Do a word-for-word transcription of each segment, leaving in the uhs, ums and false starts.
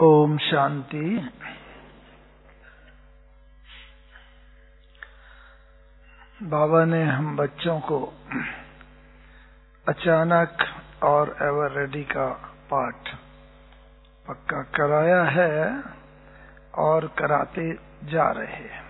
ओम शांति। बाबा ने हम बच्चों को अचानक और एवर रेडी का पाठ पक्का कराया है और कराते जा रहे हैं।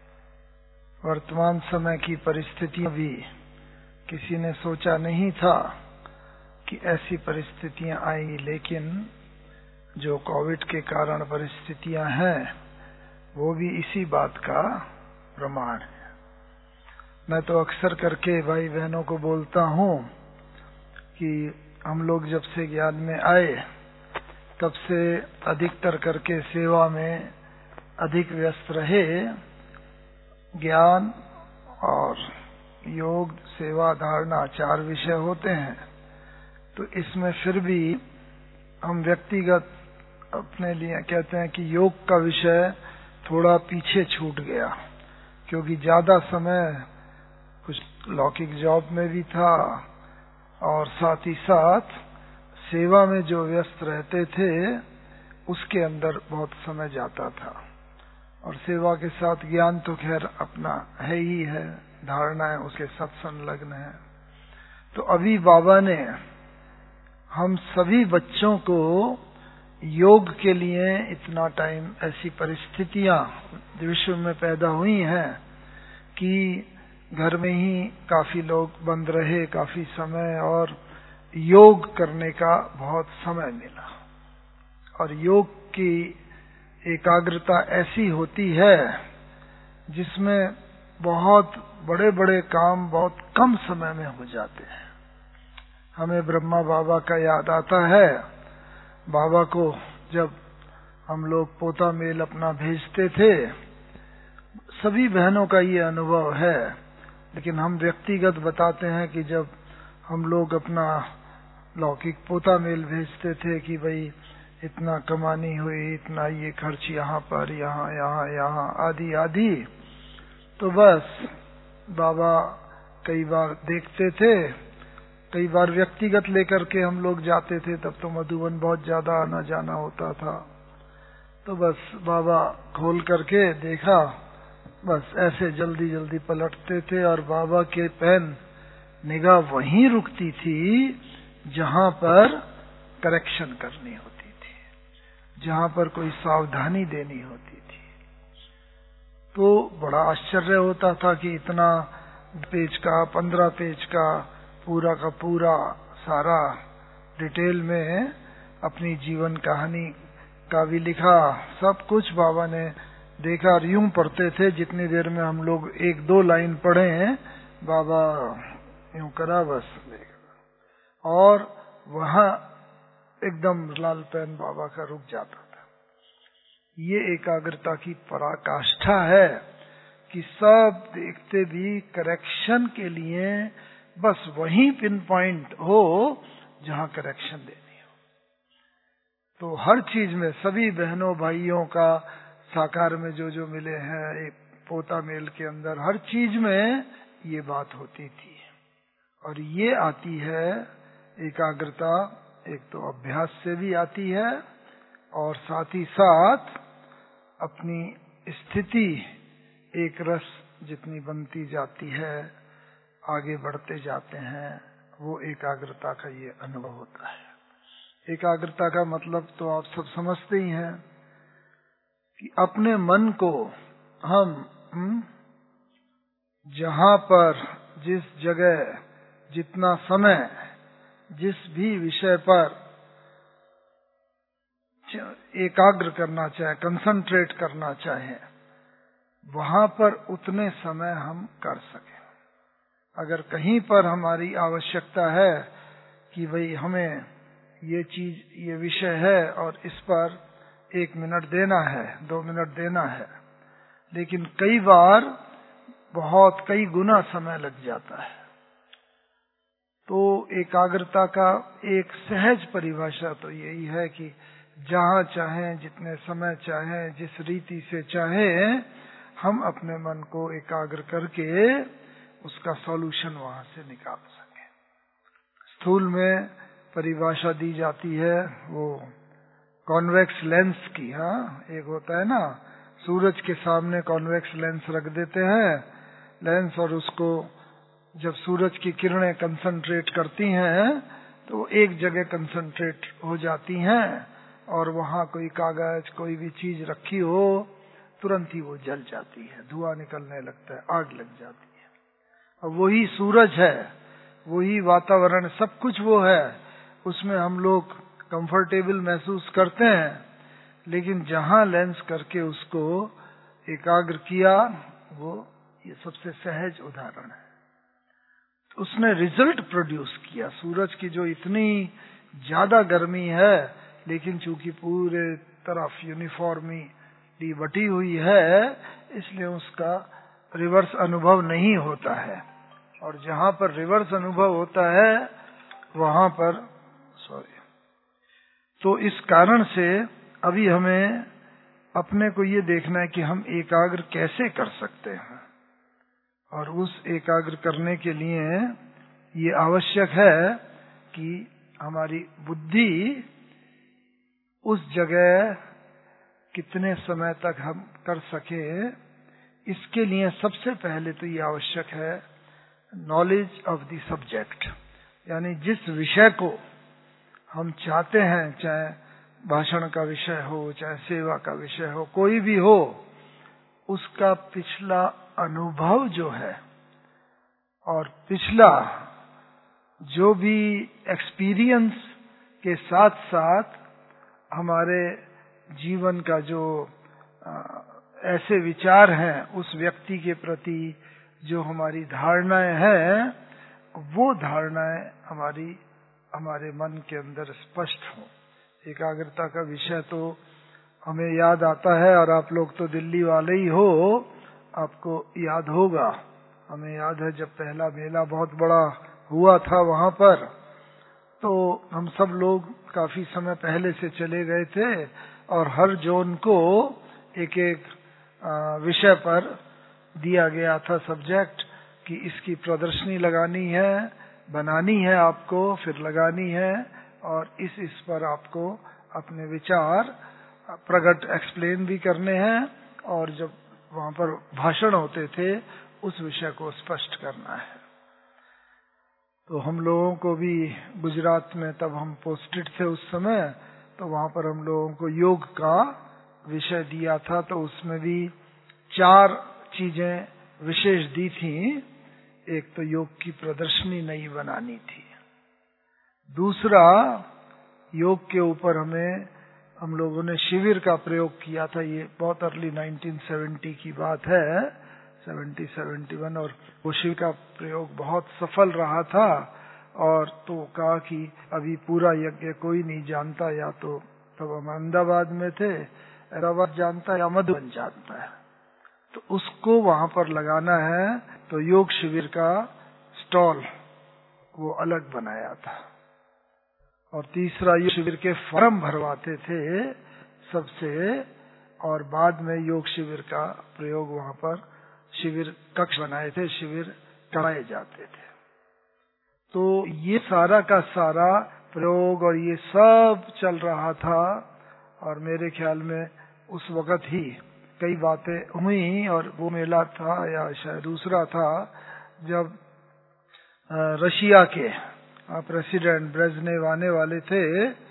वर्तमान समय की परिस्थितियां भी किसी ने सोचा नहीं था कि ऐसी परिस्थितियां आई, लेकिन जो कोविड के कारण परिस्थितियां हैं वो भी इसी बात का प्रमाण है। मैं तो अक्सर करके भाई बहनों को बोलता हूं कि हम लोग जब से ज्ञान में आए तब से अधिकतर करके सेवा में अधिक व्यस्त रहे। ज्ञान और योग, सेवा, धारणा चार विषय होते हैं, तो इसमें फिर भी हम व्यक्तिगत अपने लिए कहते हैं कि योग का विषय थोड़ा पीछे छूट गया, क्योंकि ज्यादा समय कुछ लौकिक जॉब में भी था और साथ ही साथ सेवा में जो व्यस्त रहते थे उसके अंदर बहुत समय जाता था। और सेवा के साथ ज्ञान तो खैर अपना है ही है, धारणा है, उसके साथ संलग्न है। तो अभी बाबा ने हम सभी बच्चों को योग के लिए इतना टाइम, ऐसी परिस्थितियां विश्व में पैदा हुई हैं कि घर में ही काफी लोग बंद रहे काफी समय, और योग करने का बहुत समय मिला। और योग की एकाग्रता ऐसी होती है जिसमें बहुत बड़े बड़े काम बहुत कम समय में हो जाते हैं। हमें ब्रह्मा बाबा का याद आता है। बाबा को जब हम लोग पोता मेल अपना भेजते थे, सभी बहनों का ये अनुभव है, लेकिन हम व्यक्तिगत बताते हैं कि जब हम लोग अपना लौकिक पोता मेल भेजते थे कि भाई इतना कमानी हुई, इतना ये खर्च यहाँ पर, यहाँ यहाँ यहाँ आदि आदि, तो बस बाबा कई बार देखते थे, कई बार व्यक्तिगत लेकर के हम लोग जाते थे। तब तो मधुबन बहुत ज्यादा आना जाना होता था, तो बस बाबा खोल करके देखा, बस ऐसे जल्दी जल्दी पलटते थे और बाबा के पेन निगाह वहीं रुकती थी जहां पर करेक्शन करनी होती थी, जहां पर कोई सावधानी देनी होती थी। तो बड़ा आश्चर्य होता था कि इतना पेज का, पंद्रह पेज का पूरा का पूरा सारा डिटेल में अपनी जीवन कहानी का भी लिखा, सब कुछ बाबा ने देखा। और यूं पढ़ते थे जितनी देर में हम लोग एक दो लाइन पढ़े हैं, बाबा यूं करा बस, और वहां एकदम लाल पेन बाबा का रुक जाता था। ये एकाग्रता की पराकाष्ठा है कि सब देखते भी करेक्शन के लिए बस वहीं पिन पॉइंट हो जहां करेक्शन देनी हो। तो हर चीज में सभी बहनों भाइयों का साकार में जो जो मिले हैं एक पोता मेल के अंदर, हर चीज में ये बात होती थी। और ये आती है एकाग्रता, एक तो अभ्यास से भी आती है और साथ ही साथ अपनी स्थिति एक रस जितनी बनती जाती है, आगे बढ़ते जाते हैं, वो एकाग्रता का ये अनुभव होता है। एकाग्रता का मतलब तो आप सब समझते ही हैं कि अपने मन को हम हुँ, जहां पर, जिस जगह, जितना समय, जिस भी विषय पर एकाग्र करना चाहे, कंसंट्रेट करना चाहे, वहां पर उतने समय हम कर सकें। अगर कहीं पर हमारी आवश्यकता है कि भाई हमें ये चीज, ये विषय है और इस पर एक मिनट देना है, दो मिनट देना है, लेकिन कई बार बहुत कई गुना समय लग जाता है, तो एकाग्रता का एक सहज परिभाषा तो यही है कि जहां चाहें, जितने समय चाहें, जिस रीति से चाहें, हम अपने मन को एकाग्र करके उसका सॉल्यूशन वहां से निकाल सकें। स्थूल में परिभाषा दी जाती है, वो कॉन्वेक्स लेंस की। हाँ, एक होता है ना, सूरज के सामने कॉन्वेक्स लेंस रख देते हैं लेंस, और उसको जब सूरज की किरणें कंसंट्रेट करती हैं तो वो एक जगह कंसंट्रेट हो जाती हैं, और वहां कोई कागज कोई भी चीज रखी हो तुरंत ही वो जल जाती है, धुआं निकलने लगता है, आग लग जाती है। और वही सूरज है, वही वातावरण, सब कुछ वो है, उसमें हम लोग कंफर्टेबल महसूस करते हैं, लेकिन जहां लेंस करके उसको एकाग्र किया, वो ये सबसे सहज उदाहरण है। तो उसने रिजल्ट प्रोड्यूस किया। सूरज की जो इतनी ज्यादा गर्मी है, लेकिन चूंकि पूरे तरफ यूनिफॉर्मली बटी हुई है, इसलिए उसका रिवर्स अनुभव नहीं होता है। और जहां पर रिवर्स अनुभव होता है वहां पर सॉरी तो इस कारण से अभी हमें अपने को ये देखना है कि हम एकाग्र कैसे कर सकते हैं, और उस एकाग्र करने के लिए ये आवश्यक है कि हमारी बुद्धि उस जगह कितने समय तक हम कर सके। इसके लिए सबसे पहले तो ये आवश्यक है नॉलेज ऑफ द सब्जेक्ट, यानी जिस विषय को हम चाहते हैं, चाहे भाषण का विषय हो, चाहे सेवा का विषय हो, कोई भी हो, उसका पिछला अनुभव जो है और पिछला जो भी एक्सपीरियंस के साथ साथ हमारे जीवन का जो आ, ऐसे विचार हैं उस व्यक्ति के प्रति जो हमारी धारणाएं हैं, वो धारणाएं हमारी हमारे मन के अंदर स्पष्ट हो। एकाग्रता का विषय तो हमें याद आता है, और आप लोग तो दिल्ली वाले ही हो, आपको याद होगा। हमें याद है जब पहला मेला बहुत बड़ा हुआ था वहां पर, तो हम सब लोग काफी समय पहले से चले गए थे, और हर जोन को एक एक विषय पर दिया गया था सब्जेक्ट कि इसकी प्रदर्शनी लगानी है, बनानी है आपको, फिर लगानी है, और इस इस पर आपको अपने विचार प्रकट एक्सप्लेन भी करने हैं, और जब वहां पर भाषण होते थे उस विषय को स्पष्ट करना है। तो हम लोगों को भी गुजरात में, तब हम पोस्टेड थे उस समय, तो वहां पर हम लोगों को योग का विषय दिया था, तो उसमें भी चार चीजें विशेष दी थी। एक तो योग की प्रदर्शनी नई बनानी थी, दूसरा योग के ऊपर हमें हम लोगों ने शिविर का प्रयोग किया था। ये बहुत अर्ली नाइनटीन सेवेंटी की बात है, सेवेंटी सेवेंटी वन, और वो शिविर का प्रयोग बहुत सफल रहा था। और तो कहा कि अभी पूरा यज्ञ कोई नहीं जानता, या तो तब हम अहमदाबाद में थे, हैदराबाद जानता है या मधुबन जानता है, तो उसको वहां पर लगाना है। तो योग शिविर का स्टॉल वो अलग बनाया था। और तीसरा, योग शिविर के फॉर्म भरवाते थे सबसे, और बाद में योग शिविर का प्रयोग वहां पर शिविर कक्ष बनाए थे, शिविर कराए जाते थे। तो ये सारा का सारा प्रयोग और ये सब चल रहा था, और मेरे ख्याल में उस वक्त ही कई बातें हुई। और वो मेला था या शायद दूसरा था जब रशिया के प्रेसिडेंट ब्रेजनेव आने वाले थे,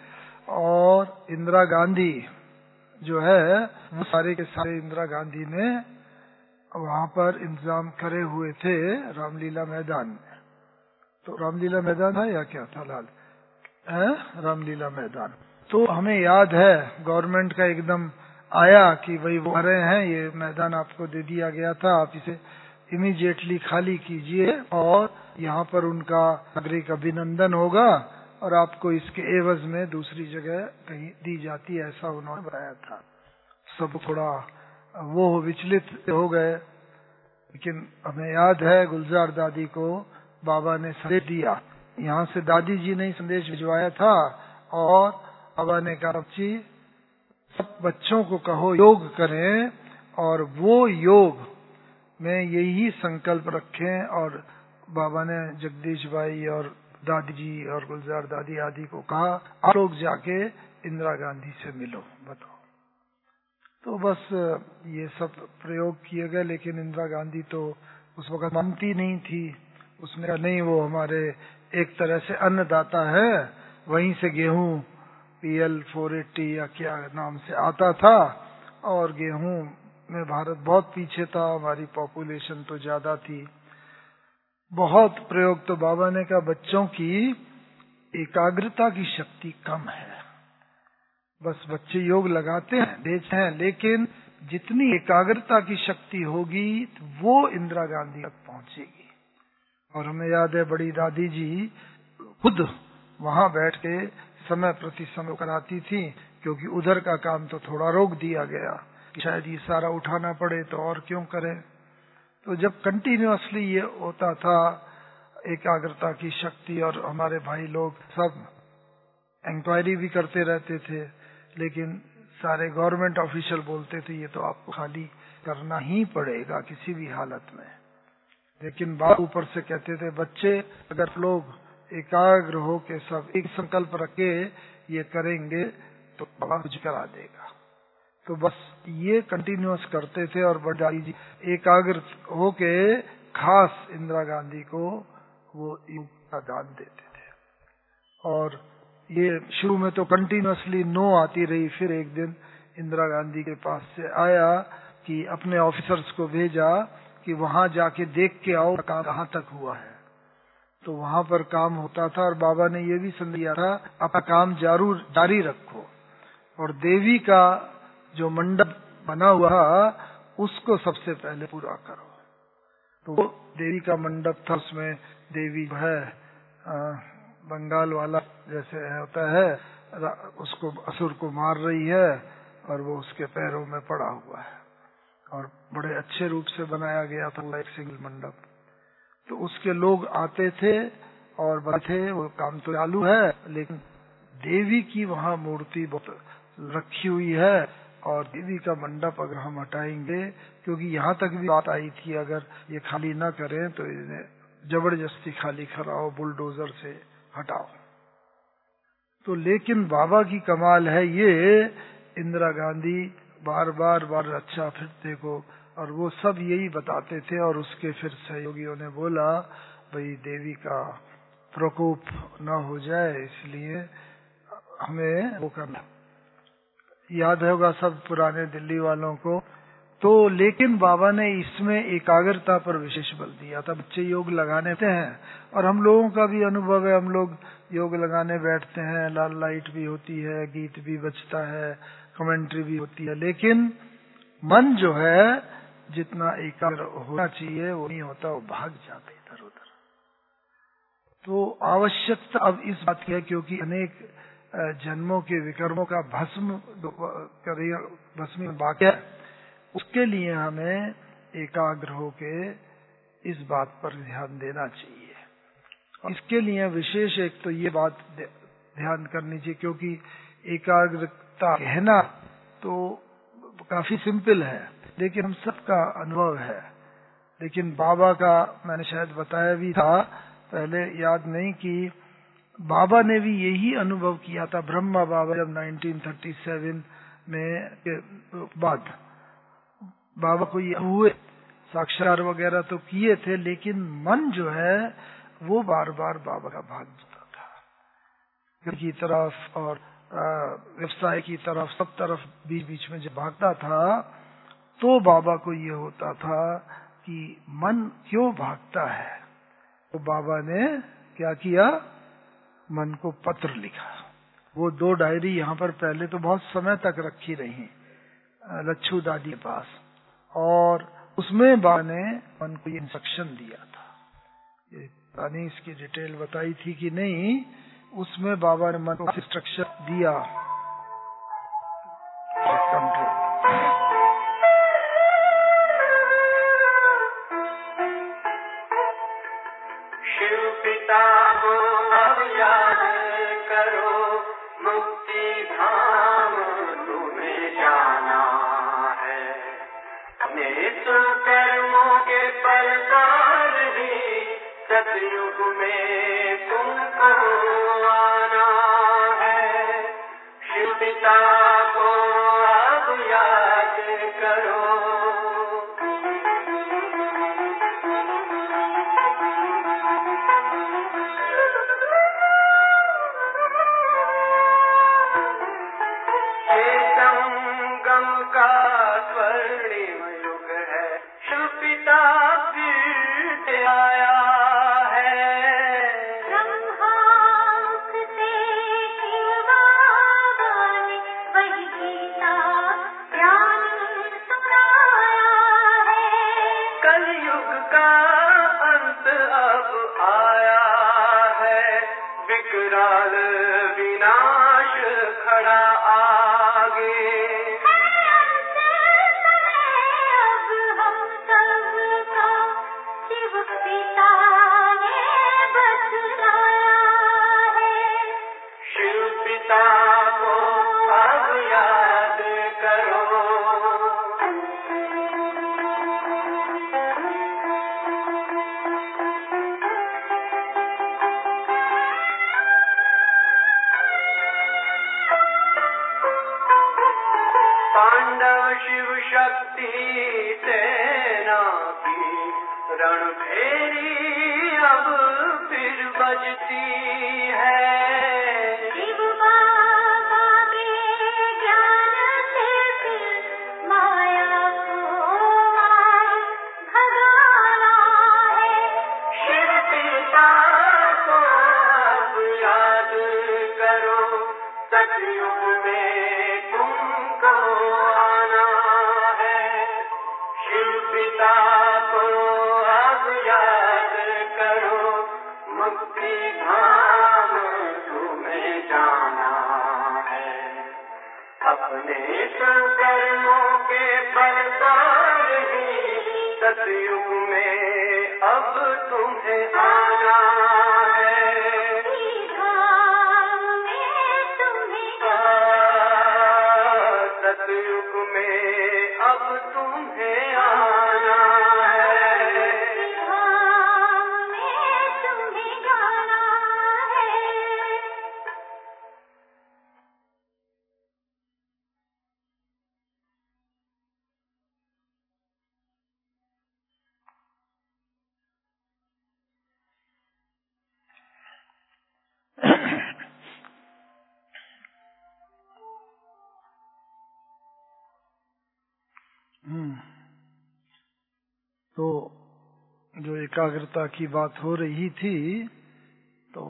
और इंदिरा गांधी जो है वो सारे के सारे इंदिरा गांधी ने वहां पर इंतजाम करे हुए थे रामलीला मैदान में। तो रामलीला मैदान था या क्या था लाल है? रामलीला मैदान। तो हमें याद है गवर्नमेंट का एकदम आया कि भाई वो आ रहे हैं, ये मैदान आपको दे दिया गया था, आप इसे इमीडिएटली खाली कीजिए, और यहाँ पर उनका नागरिक अभिनंदन होगा, और आपको इसके एवज में दूसरी जगह कहीं दी जाती है, ऐसा उन्होंने बताया था। सब थोड़ा वो विचलित हो गए, लेकिन हमें याद है गुलजार दादी को बाबा ने संदेश दिया, यहाँ से दादी जी ने संदेश भिजवाया था, और बाबा ने कहा बच्ची सब बच्चों को कहो योग करें, और वो योग में यही संकल्प रखें। और बाबा ने जगदीश भाई और दादी जी और गुलजार दादी आदि को कहा आप लोग जाके इंदिरा गांधी से मिलो, बताओ। तो बस ये सब प्रयोग किए गए, लेकिन इंदिरा गांधी तो उस वक्त मानती नहीं थी। उसने कहा नहीं, वो हमारे एक तरह से अन्नदाता है, वहीं से गेहूं पी एल फोर एट्टी या क्या नाम से आता था, और गेहूं में भारत बहुत पीछे था, हमारी पॉपुलेशन तो ज्यादा थी। बहुत प्रयोग। तो बाबा ने कहा बच्चों की एकाग्रता की शक्ति कम है, बस बच्चे योग लगाते हैं, देते हैं, लेकिन जितनी एकाग्रता की शक्ति होगी वो इंदिरा गांधी तक पहुंचेगी। और हमें याद है बड़ी दादी जी खुद वहां बैठ के समय प्रति समय कराती थी, क्योंकि उधर का काम तो थोड़ा रोक दिया गया कि शायद ये सारा उठाना पड़े तो और क्यों करें। तो जब कंटिन्यूअसली ये होता था एकाग्रता की शक्ति, और हमारे भाई लोग सब इंक्वायरी भी करते रहते थे, लेकिन सारे गवर्नमेंट ऑफिशियल बोलते थे ये तो आपको खाली करना ही पड़ेगा किसी भी हालत में। लेकिन बाप ऊपर से कहते थे बच्चे अगर लोग एकाग्र हो के सब एक संकल्प रखे ये करेंगे तो बाबा कुछ करा देगा। तो बस ये कंटिन्यूअस करते थे। और बड़ी जी एकाग्र हो के खास इंदिरा गांधी को वो योग का दान देते थे। और ये शुरू में तो कंटिन्यूअसली नो आती रही, फिर एक दिन इंदिरा गांधी के पास से आया कि अपने ऑफिसर्स को भेजा कि वहां जाके देख के आओ काम कहाँ तक हुआ है। तो वहां पर काम होता था, और बाबा ने ये भी संदेश दिया था अपना काम जरूर जारी रखो, और देवी का जो मंडप बना हुआ उसको सबसे पहले पूरा करो। तो वो देवी का मंडप था, उसमें देवी है आ, बंगाल वाला जैसे होता है, उसको असुर को मार रही है और वो उसके पैरों में पड़ा हुआ है, और बड़े अच्छे रूप से बनाया गया था एक सिंगल मंडप। तो उसके लोग आते थे और बैठे, वो काम तो चालू है, लेकिन देवी की वहां मूर्ति बहुत रखी हुई है, और देवी का मंडप अगर हम हटाएंगे, क्योंकि यहाँ तक भी बात आई थी अगर ये खाली ना करें तो इन्हें जबरदस्ती खाली कराओ, बुलडोजर से हटाओ। तो लेकिन बाबा की कमाल है ये, इंदिरा गांधी बार बार बार अच्छा फिर देखो, और वो सब यही बताते थे। और उसके फिर सहयोगियों ने बोला भाई देवी का प्रकोप न हो जाए, इसलिए हमें वो करना। याद होगा सब पुराने दिल्ली वालों को। तो लेकिन बाबा ने इसमें एकाग्रता पर विशेष बल दिया था। बच्चे योग लगाने हैं, और हम लोगों का भी अनुभव है, हम लोग योग लगाने बैठते हैं, लाल लाइट भी होती है, गीत भी बजता है, कमेंट्री भी होती है, लेकिन मन जो है जितना एकाग्र होना चाहिए वो नहीं होता, वो भाग जाते इधर उधर। तो आवश्यकता अब इस बात की है, क्योंकि अनेक जन्मों के विकर्मों का भस्म भस्म बाकी है, उसके लिए हमें एकाग्र होके इस बात पर ध्यान देना चाहिए। इसके लिए विशेष एक तो ये बात ध्यान करनी चाहिए, क्योंकि एकाग्रता कहना तो काफी सिंपल है, लेकिन हम सबका अनुभव है। लेकिन बाबा का मैंने शायद बताया भी था पहले, याद नहीं, कि बाबा ने भी यही अनुभव किया था। ब्रह्मा बाबा जब नाइनटीन थर्टी सेवन में के बाद बाबा को ये हुए, साक्षात्कार वगैरह तो किए थे, लेकिन मन जो है वो बार बार बाबा का भाग जाता था की तरफ और व्यवसाय की तरफ, सब तरफ बीच बीच में जब भागता था, तो बाबा को ये होता था कि मन क्यों भागता है। तो बाबा ने क्या किया, मन को पत्र लिखा। वो दो डायरी यहाँ पर पहले तो बहुत समय तक रखी रही लच्छू दादी के पास, और उसमें बाबा ने मन को इंस्ट्रक्शन दिया था। ये तानी इसकी डिटेल बताई थी कि नहीं, उसमें बाबा ने मन को इंस्ट्रक्शन दिया। शिव पिता को अब याद करो, मुक्ति धाम तुम्हें जाना है। नेत्र कर्मों के प्रसाद ही सतयुग में तुमको आना है। शिव पिता को अब याद करो। ये संगम का स्वर्णिम युग है, शिव पिता फिर आया है। ब्रह्मामुख से शिवा ने वही गीता ज्ञान सुनाया है। कलयुग का अंत अब आया है, विकराल विनाश खड़ा आगे। अब हम सबका शिव पिता ने बतलाया है। शिव पिता को अब याद करो। पांडव शिव शक्ति सेना की रणभेरी अब फिर बजती है। शिव बाबा के ज्ञान से फिर माया को मार भगाना है। शिव पिता को अब याद करो, सतयुग में तुमको आना है। शिव पिता को अब याद करो, मुक्ति धाम तुम्हें जाना है। अपने कर्मों के बल पर ही सतयुग में अब तुम्हें आना है। धाम में तुम्हें सतयुग में अब तुम्हें आना है। धाम में तुम्हें जाना है। हम्म तो जो एकाग्रता की बात हो रही थी, तो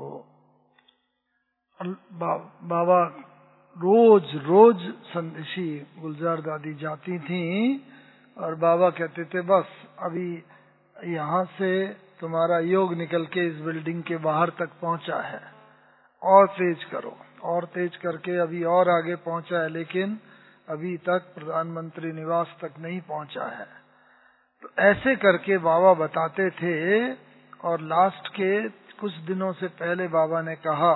बा, बाबा रोज रोज संदेशी गुलजार दादी जाती थी और बाबा कहते थे बस अभी यहाँ से तुम्हारा योग निकल के इस बिल्डिंग के बाहर तक पहुंचा है, और तेज करो, और तेज करके अभी और आगे पहुंचा है, लेकिन अभी तक प्रधानमंत्री निवास तक नहीं पहुंचा है। तो ऐसे करके बाबा बताते थे। और लास्ट के कुछ दिनों से पहले बाबा ने कहा,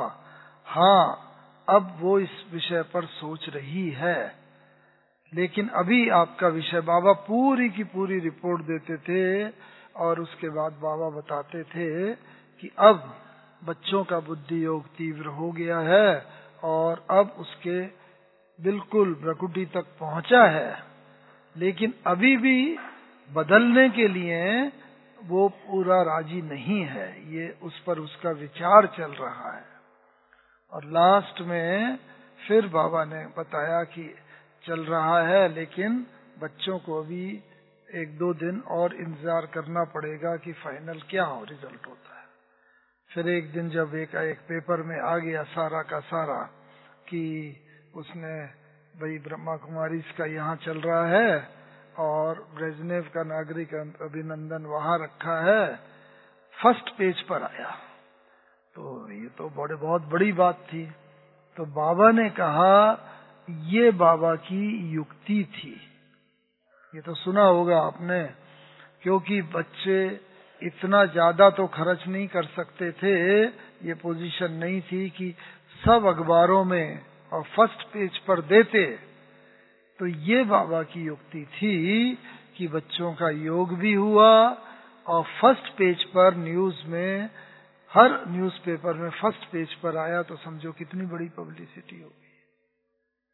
हाँ अब वो इस विषय पर सोच रही है, लेकिन अभी आपका विषय, बाबा पूरी की पूरी रिपोर्ट देते थे। और उसके बाद बाबा बताते थे कि अब बच्चों का बुद्धि योग तीव्र हो गया है और अब उसके बिल्कुल प्रकृति तक पहुंचा है, लेकिन अभी भी बदलने के लिए वो पूरा राजी नहीं है, ये उस पर उसका विचार चल रहा है। और लास्ट में फिर बाबा ने बताया कि चल रहा है, लेकिन बच्चों को अभी एक दो दिन और इंतजार करना पड़ेगा कि फाइनल क्या हो रिजल्ट होता है। फिर एक दिन जब एक एक पेपर में आ गया सारा का सारा कि उसने भाई ब्रह्मा कुमारी इसका यहाँ चल रहा है और ब्रेजनेव का नागरिक अभिनंदन वहाँ रखा है, फर्स्ट पेज पर आया, तो ये तो बड़े बहुत बड़ी बात थी। तो बाबा ने कहा ये बाबा की युक्ति थी, ये तो सुना होगा आपने, क्योंकि बच्चे इतना ज्यादा तो खर्च नहीं कर सकते थे, ये पोजीशन नहीं थी कि सब अखबारों में और फर्स्ट पेज पर देते। तो ये बाबा की युक्ति थी कि बच्चों का योग भी हुआ और फर्स्ट पेज पर न्यूज में, हर न्यूज़पेपर में फर्स्ट पेज पर आया, तो समझो कितनी बड़ी पब्लिसिटी होगी।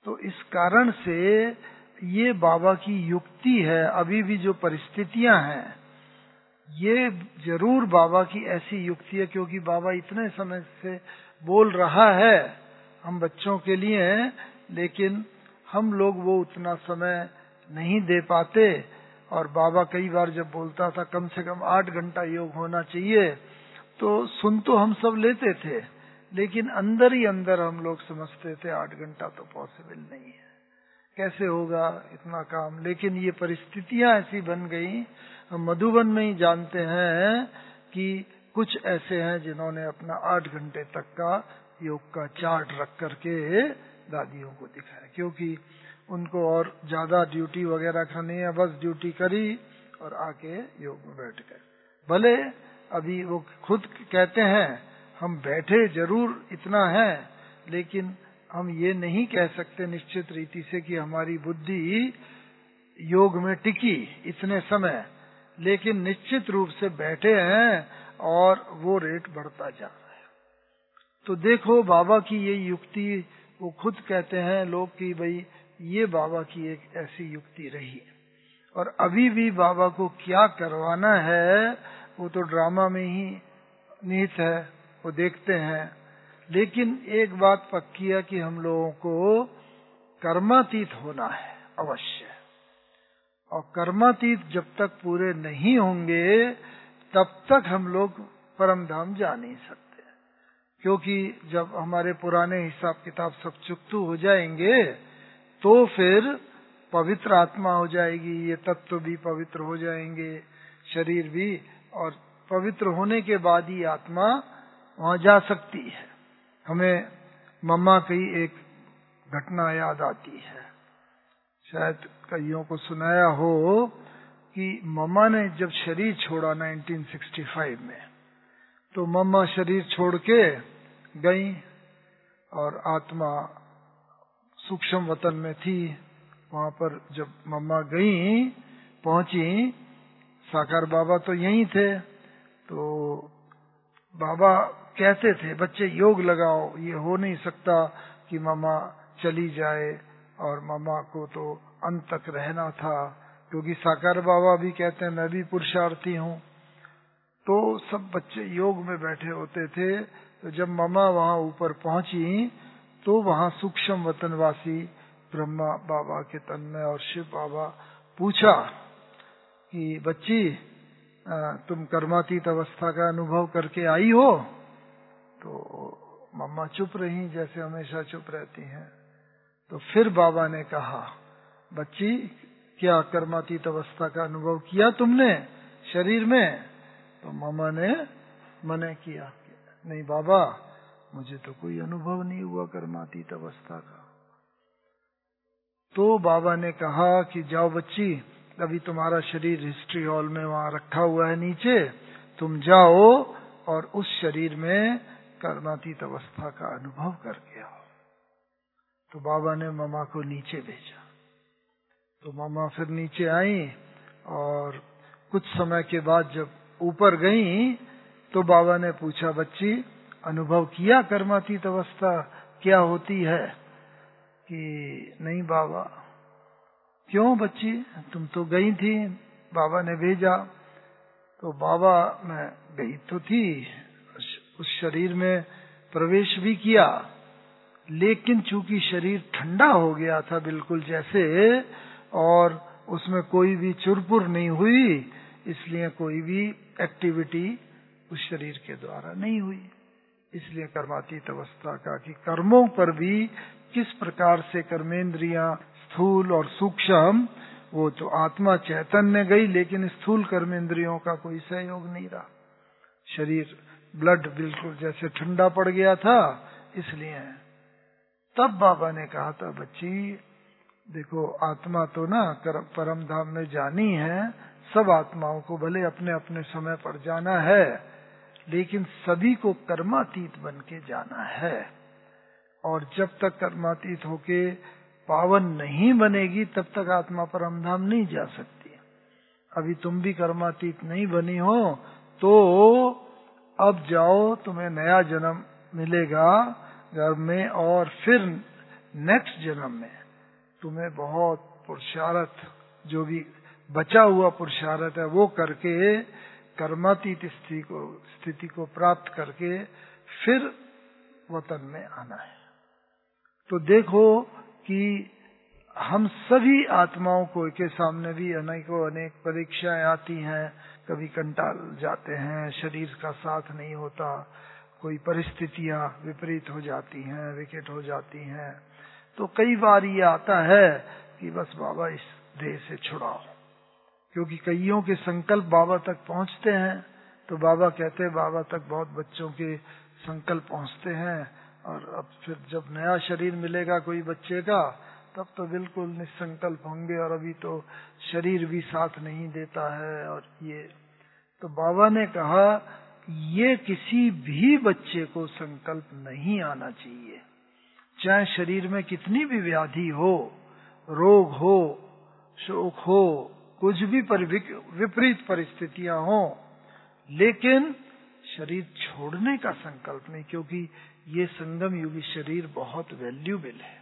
तो इस कारण से ये बाबा की युक्ति है। अभी भी जो परिस्थितियां हैं ये जरूर बाबा की ऐसी युक्ति है, क्योंकि बाबा इतने समय से बोल रहा है हम बच्चों के लिए, लेकिन हम लोग वो उतना समय नहीं दे पाते। और बाबा कई बार जब बोलता था कम से कम आठ घंटा योग होना चाहिए, तो सुन तो हम सब लेते थे, लेकिन अंदर ही अंदर हम लोग समझते थे आठ घंटा तो पॉसिबल नहीं है, कैसे होगा इतना काम। लेकिन ये परिस्थितियां ऐसी बन गई। हम मधुबन में ही जानते हैं कि कुछ ऐसे हैं जिन्होंने अपना आठ घंटे तक का योग का चार्ट रख करके दादियों को दिखाया, क्योंकि उनको और ज्यादा ड्यूटी वगैरह करनी है, बस ड्यूटी करी और आके योग में बैठ गए। भले अभी वो खुद कहते हैं हम बैठे जरूर इतना है, लेकिन हम ये नहीं कह सकते निश्चित रीति से कि हमारी बुद्धि योग में टिकी इतने समय, लेकिन निश्चित रूप से बैठे हैं और वो रेट बढ़ता जा रहा है। तो देखो बाबा की ये युक्ति, वो खुद कहते हैं लोग कि भाई ये बाबा की एक ऐसी युक्ति रही। और अभी भी बाबा को क्या करवाना है वो तो ड्रामा में ही निहित है, वो देखते हैं। लेकिन एक बात पक्की है कि हम लोगों को कर्मातीत होना है अवश्य, और कर्मातीत जब तक पूरे नहीं होंगे तब तक हम लोग परम धाम जा नहीं सकते। क्योंकि जब हमारे पुराने हिसाब किताब सब चुकतू हो जाएंगे तो फिर पवित्र आत्मा हो जाएगी, ये तत्व भी पवित्र हो जाएंगे, शरीर भी, और पवित्र होने के बाद ही आत्मा वहां जा सकती है। हमें मम्मा की एक घटना याद आती है, शायद कईयों को सुनाया हो कि मम्मा ने जब शरीर छोड़ा नाइनटीन सिक्सटी फाइव में, तो मम्मा शरीर छोड़ के गई और आत्मा सूक्ष्म वतन में थी। वहां पर जब मम्मा गई पहुंची, साकार बाबा तो यहीं थे, तो बाबा कहते थे बच्चे योग लगाओ, ये हो नहीं सकता कि मम्मा चली जाए, और मम्मा को तो अंत तक रहना था, क्योंकि साकार बाबा भी कहते हैं मैं भी पुरुषार्थी हूँ। तो सब बच्चे योग में बैठे होते थे। तो जब मम्मा वहां ऊपर पहुंची तो वहां सूक्ष्म वतनवासी ब्रह्मा बाबा के तन में और शिव बाबा पूछा कि बच्ची तुम कर्मातीत अवस्था का अनुभव करके आई हो? तो मम्मा चुप रही, जैसे हमेशा चुप रहती हैं। तो फिर बाबा ने कहा बच्ची क्या कर्मातीत अवस्था का अनुभव किया तुमने शरीर में? तो मम्मा ने मना किया, नहीं बाबा मुझे तो कोई अनुभव नहीं हुआ कर्मातीत अवस्था का। तो बाबा ने कहा कि जाओ बच्ची, अभी तुम्हारा शरीर हिस्ट्री हॉल में वहां रखा हुआ है नीचे, तुम जाओ और उस शरीर में कर्मातीत अवस्था का अनुभव करके आओ। तो बाबा ने मम्मा को नीचे भेजा। तो मम्मा फिर नीचे आई और कुछ समय के बाद जब ऊपर गई तो बाबा ने पूछा बच्ची अनुभव किया कर्मातीत अवस्था क्या होती है? कि नहीं बाबा। क्यों बच्ची, तुम तो गई थी, बाबा ने भेजा। तो बाबा मैं गई तो थी, उस शरीर में प्रवेश भी किया, लेकिन चूंकि शरीर ठंडा हो गया था बिल्कुल जैसे, और उसमें कोई भी चुरपुर नहीं हुई, इसलिए कोई भी एक्टिविटी उस शरीर के द्वारा नहीं हुई। इसलिए कर्मातीत अवस्था का कि कर्मों पर भी किस प्रकार से कर्मेंद्रियां स्थूल और सूक्ष्म, वो तो आत्मा चैतन्य गई, लेकिन स्थूल कर्मेंद्रियों का कोई सहयोग नहीं रहा। शरीर ब्लड बिल्कुल जैसे ठंडा पड़ गया था। इसलिए तब बाबा ने कहा था बच्ची देखो आत्मा तो ना परम धाम में जानी है, सब आत्माओं को भले अपने अपने समय पर जाना है, लेकिन सभी को कर्मातीत बन के जाना है। और जब तक कर्मातीत होके पावन नहीं बनेगी तब तक आत्मा परम धाम नहीं जा सकती। अभी तुम भी कर्मातीत नहीं बनी हो तो अब जाओ, तुम्हें नया जन्म मिलेगा घर में, और फिर नेक्स्ट जन्म में तुम्हें बहुत पुरुषार्थ, जो भी बचा हुआ पुरुषार्थ है वो करके कर्मातीत स्थिति को स्थिति को प्राप्त करके फिर वतन में आना है। तो देखो कि हम सभी आत्माओं को के सामने भी अनेकों अनेक परीक्षाएं आती हैं, कभी कंटाल जाते हैं, शरीर का साथ नहीं होता, कोई परिस्थितियां विपरीत हो जाती हैं, विकट हो जाती हैं। तो कई बार ये आता है कि बस बाबा इस देह से छुड़ाओ, क्योंकि कईयों के संकल्प बाबा तक पहुंचते हैं। तो बाबा कहते हैं, बाबा तक बहुत बच्चों के संकल्प पहुंचते हैं, और अब फिर जब नया शरीर मिलेगा कोई बच्चे का, तब तो बिल्कुल निसंकल्प होंगे, और अभी तो शरीर भी साथ नहीं देता है। और ये तो बाबा ने कहा ये किसी भी बच्चे को संकल्प नहीं आना चाहिए, चाहे शरीर में कितनी भी व्याधि हो, रोग हो, शोक हो, कुछ भी पर विपरीत परिस्थितियां हो, लेकिन शरीर छोड़ने का संकल्प नहीं, क्योंकि ये संगम युगी शरीर बहुत वैल्यूबल है।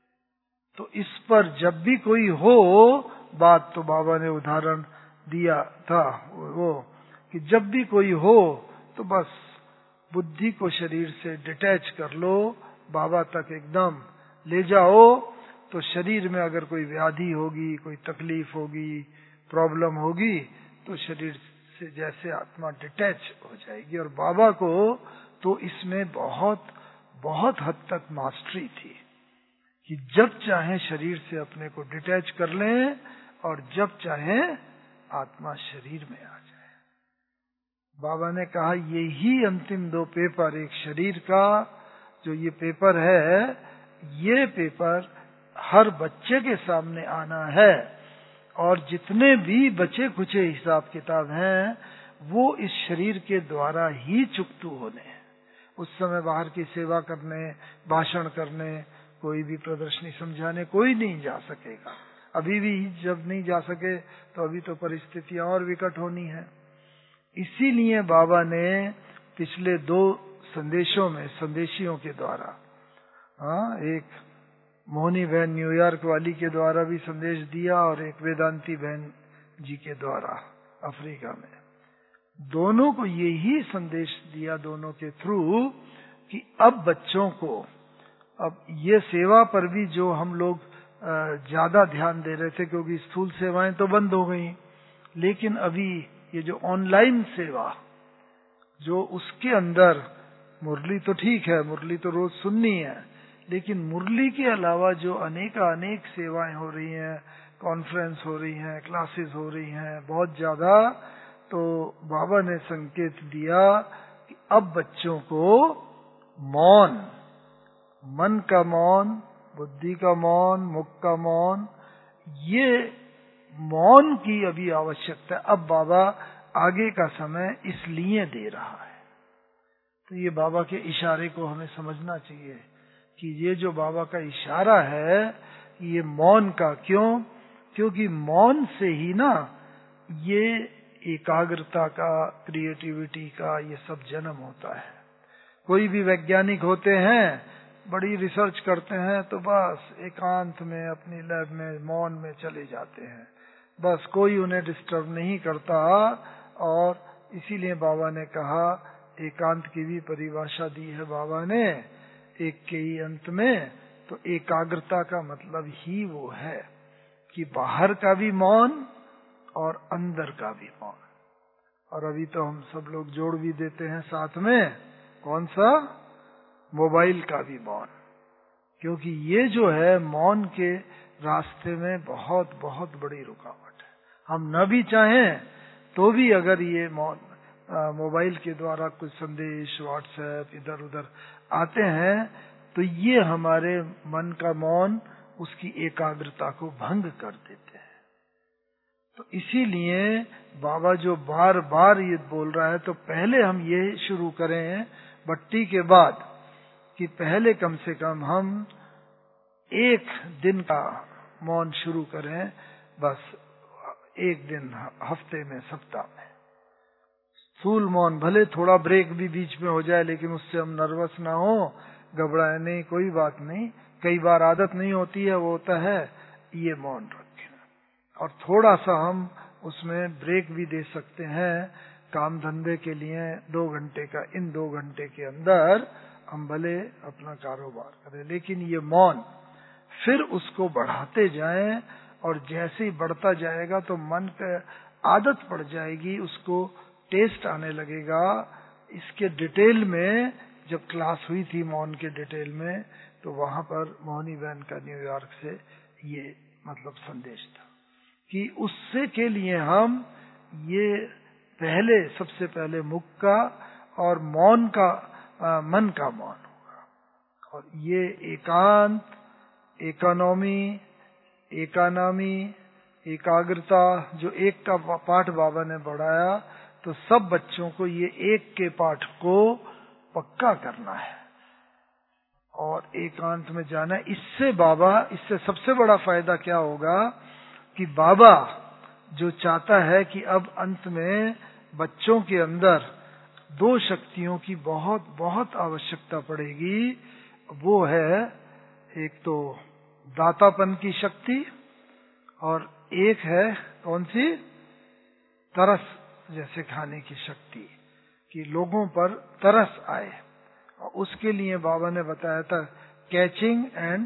तो इस पर जब भी कोई हो बात, तो बाबा ने उदाहरण दिया था वो कि जब भी कोई हो तो बस बुद्धि को शरीर से डिटैच कर लो, बाबा तक एकदम ले जाओ। तो शरीर में अगर कोई व्याधि होगी, कोई तकलीफ होगी, प्रॉब्लम होगी, तो शरीर से जैसे आत्मा डिटैच हो जाएगी। और बाबा को तो इसमें बहुत बहुत हद तक मास्टरी थी कि जब चाहे शरीर से अपने को डिटैच कर लें, और जब चाहे आत्मा शरीर में आ जाए। बाबा ने कहा यही अंतिम दो पेपर, एक शरीर का जो ये पेपर है, ये पेपर हर बच्चे के सामने आना है, और जितने भी बचे खुचे हिसाब किताब हैं वो इस शरीर के द्वारा ही चुकतू होने हैं। उस समय बाहर की सेवा करने, भाषण करने, कोई भी प्रदर्शनी समझाने कोई नहीं जा सकेगा। अभी भी जब नहीं जा सके तो अभी तो परिस्थितियां और विकट होनी है। इसीलिए बाबा ने पिछले दो संदेशों में संदेशियों के द्वारा, हाँ, एक मोहनी बहन न्यूयॉर्क वाली के द्वारा भी संदेश दिया, और एक वेदांती बहन जी के द्वारा अफ्रीका में, दोनों को यही संदेश दिया, दोनों के थ्रू, कि अब बच्चों को, अब ये सेवा पर भी जो हम लोग ज्यादा ध्यान दे रहे थे, क्योंकि स्थूल सेवाएं तो बंद हो गई, लेकिन अभी ये जो ऑनलाइन सेवा, जो उसके अंदर मुरली तो ठीक है, मुरली तो रोज सुननी है, लेकिन मुरली के अलावा जो अनेक अनेक सेवाएं हो रही हैं, कॉन्फ्रेंस हो रही हैं, क्लासेस हो रही हैं बहुत ज्यादा, तो बाबा ने संकेत दिया कि अब बच्चों को मौन, मन का मौन, बुद्धि का मौन, मुख का मौन, ये मौन की अभी आवश्यकता है। अब बाबा आगे का समय इसलिए दे रहा है। तो ये बाबा के इशारे को हमें समझना चाहिए कि ये जो बाबा का इशारा है ये मौन का, क्यों? क्योंकि मौन से ही ना ये एकाग्रता का, क्रिएटिविटी का ये सब जन्म होता है। कोई भी वैज्ञानिक होते हैं, बड़ी रिसर्च करते हैं, तो बस एकांत में अपनी लैब में मौन में चले जाते हैं, बस कोई उन्हें डिस्टर्ब नहीं करता। और इसीलिए बाबा ने कहा, एकांत की भी परिभाषा दी है बाबा ने एक के ही अंत में, तो एकाग्रता का मतलब ही वो है कि बाहर का भी मौन और अंदर का भी मौन। और अभी तो हम सब लोग जोड़ भी देते हैं साथ में, कौन सा? मोबाइल का भी मौन, क्योंकि ये जो है मौन के रास्ते में बहुत बहुत बड़ी रुकावट है। हम न भी चाहें तो भी अगर ये मौन मोबाइल के द्वारा कुछ संदेश, व्हाट्सएप इधर उधर आते हैं, तो ये हमारे मन का मौन, उसकी एकाग्रता को भंग कर देते हैं। तो इसीलिए बाबा जो बार बार ये बोल रहा है, तो पहले हम ये शुरू करें भट्टी के बाद कि पहले कम से कम हम एक दिन का मौन शुरू करें, बस एक दिन हफ्ते में, सप्ताह में। स्थूल मौन, भले थोड़ा ब्रेक भी बीच में हो जाए, लेकिन उससे हम नर्वस ना हो, घबराए नहीं, कोई बात नहीं, कई बार आदत नहीं होती है, वो होता है ये मौन रखें। और थोड़ा सा हम उसमें ब्रेक भी दे सकते हैं काम धंधे के लिए, दो घंटे का, इन दो घंटे के अंदर हम भले अपना कारोबार करें, लेकिन ये मौन फिर उसको बढ़ाते जाएं, और जैसे ही बढ़ता जाएगा तो मन का आदत पड़ जाएगी, उसको टेस्ट आने लगेगा। इसके डिटेल में जब क्लास हुई थी मौन के डिटेल में, तो वहां पर मोहनी बहन का न्यूयॉर्क से ये मतलब संदेश था कि उससे के लिए हम ये पहले सबसे पहले मुख का और मौन का आ, मन का मौन होगा। और ये एकांत, एकानोमी, एकानामी, एकाग्रता, जो एक का पाठ बाबा ने बढ़ाया, तो सब बच्चों को ये एक के पाठ को पक्का करना है और एकांत में जाना है। इससे बाबा, इससे सबसे बड़ा फायदा क्या होगा कि बाबा जो चाहता है कि अब अंत में बच्चों के अंदर दो शक्तियों की बहुत बहुत आवश्यकता पड़ेगी, वो है एक तो दातापन की शक्ति, और एक है कौन सी, तरस जैसे खाने की शक्ति, कि लोगों पर तरस आए। और उसके लिए बाबा ने बताया था कैचिंग एंड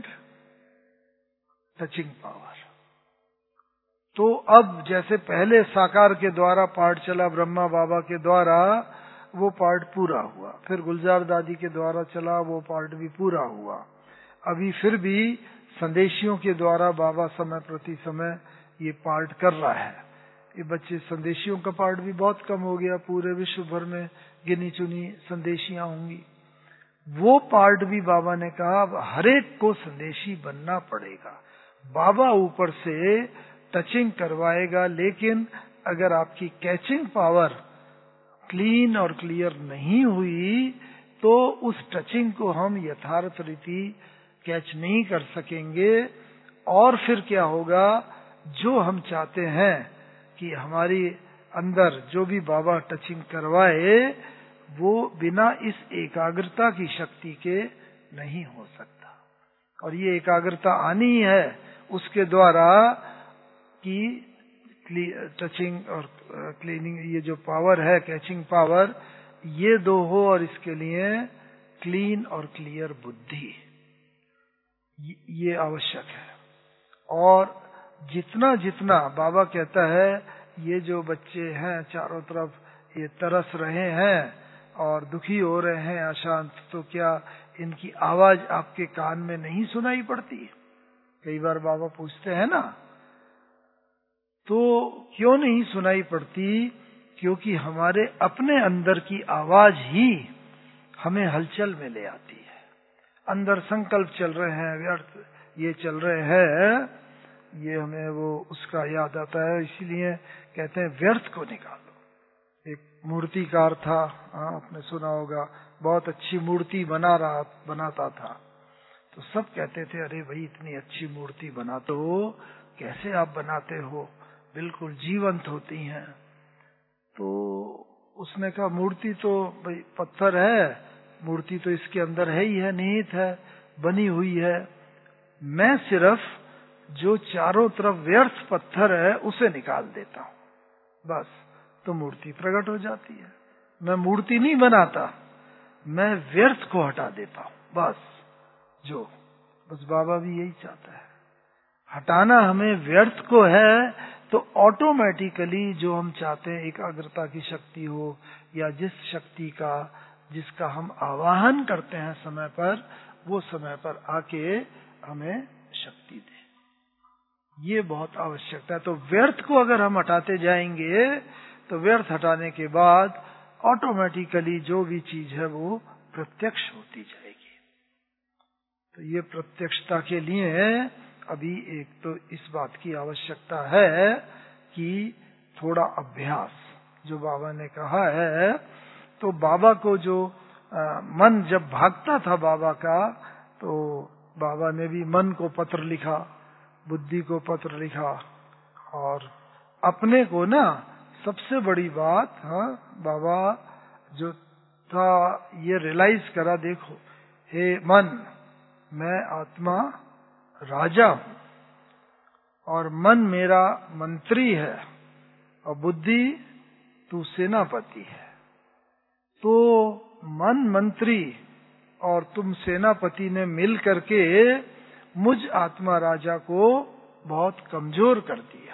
टचिंग पावर। तो अब जैसे पहले साकार के द्वारा पाठ चला, ब्रह्मा बाबा के द्वारा, वो पाठ पूरा हुआ, फिर गुलजार दादी के द्वारा चला, वो पाठ भी पूरा हुआ। अभी फिर भी संदेशियों के द्वारा बाबा समय प्रति समय ये पाठ कर रहा है। ये बच्चे संदेशियों का पाठ भी बहुत कम हो गया, पूरे विश्व भर में गिनी चुनी संदेशियां होंगी। वो पाठ भी बाबा ने कहा अब हरेक को संदेशी बनना पड़ेगा। बाबा ऊपर से टचिंग करवाएगा, लेकिन अगर आपकी कैचिंग पावर क्लीन और क्लियर नहीं हुई तो उस टचिंग को हम यथार्थ रीति कैच नहीं कर सकेंगे। और फिर क्या होगा, जो हम चाहते हैं कि हमारी अंदर जो भी बाबा टचिंग करवाए, वो बिना इस एकाग्रता की शक्ति के नहीं हो सकता। और ये एकाग्रता आनी है उसके द्वारा कि टचिंग और क्लीनिंग, ये जो पावर है कैचिंग पावर, ये दो हो, और इसके लिए क्लीन और क्लियर बुद्धि, ये आवश्यक है। और जितना जितना बाबा कहता है, ये जो बच्चे हैं चारों तरफ ये तरस रहे हैं और दुखी हो रहे हैं, अशांत, तो क्या इनकी आवाज आपके कान में नहीं सुनाई पड़ती? कई बार बाबा पूछते हैं ना, तो क्यों नहीं सुनाई पड़ती? क्योंकि हमारे अपने अंदर की आवाज ही हमें हलचल में ले आती है। अंदर संकल्प चल रहे हैं, व्यर्थ ये चल रहे हैं, ये हमें वो उसका याद आता है। इसीलिए कहते हैं व्यर्थ को निकालो। एक मूर्तिकार था, हाँ आपने सुना होगा, बहुत अच्छी मूर्ति बना रहा बनाता था। तो सब कहते थे अरे भाई इतनी अच्छी मूर्ति बनाते हो, कैसे आप बनाते हो, बिल्कुल जीवंत होती हैं। तो उसने कहा मूर्ति तो भाई पत्थर है, मूर्ति तो इसके अंदर है ही है, निहित है, बनी हुई है। मैं सिर्फ जो चारों तरफ व्यर्थ पत्थर है उसे निकाल देता हूँ, बस तो मूर्ति प्रकट हो जाती है। मैं मूर्ति नहीं बनाता, मैं व्यर्थ को हटा देता हूँ, बस जो बस बाबा भी यही चाहता है, हटाना हमें व्यर्थ को है। तो ऑटोमेटिकली जो हम चाहते हैं एकाग्रता की शक्ति हो, या जिस शक्ति का जिसका हम आवाहन करते हैं समय पर, वो समय पर आके हमें शक्ति दे, ये बहुत आवश्यकता है। तो व्यर्थ को अगर हम हटाते जाएंगे तो व्यर्थ हटाने के बाद ऑटोमेटिकली जो भी चीज है वो प्रत्यक्ष होती जाएगी। तो ये प्रत्यक्षता के लिए अभी एक तो इस बात की आवश्यकता है कि थोड़ा अभ्यास, जो बाबा ने कहा है। तो बाबा को जो आ, मन जब भागता था बाबा का, तो बाबा ने भी मन को पत्र लिखा, बुद्धि को पत्र लिखा, और अपने को ना सबसे बड़ी बात, हाँ बाबा जो था ये रियलाइज करा, देखो हे मन, मैं आत्मा राजा हूं और मन मेरा मंत्री है और बुद्धि तू सेनापति है। तो मन मंत्री और तुम सेनापति ने मिल करके मुझ आत्मा राजा को बहुत कमजोर कर दिया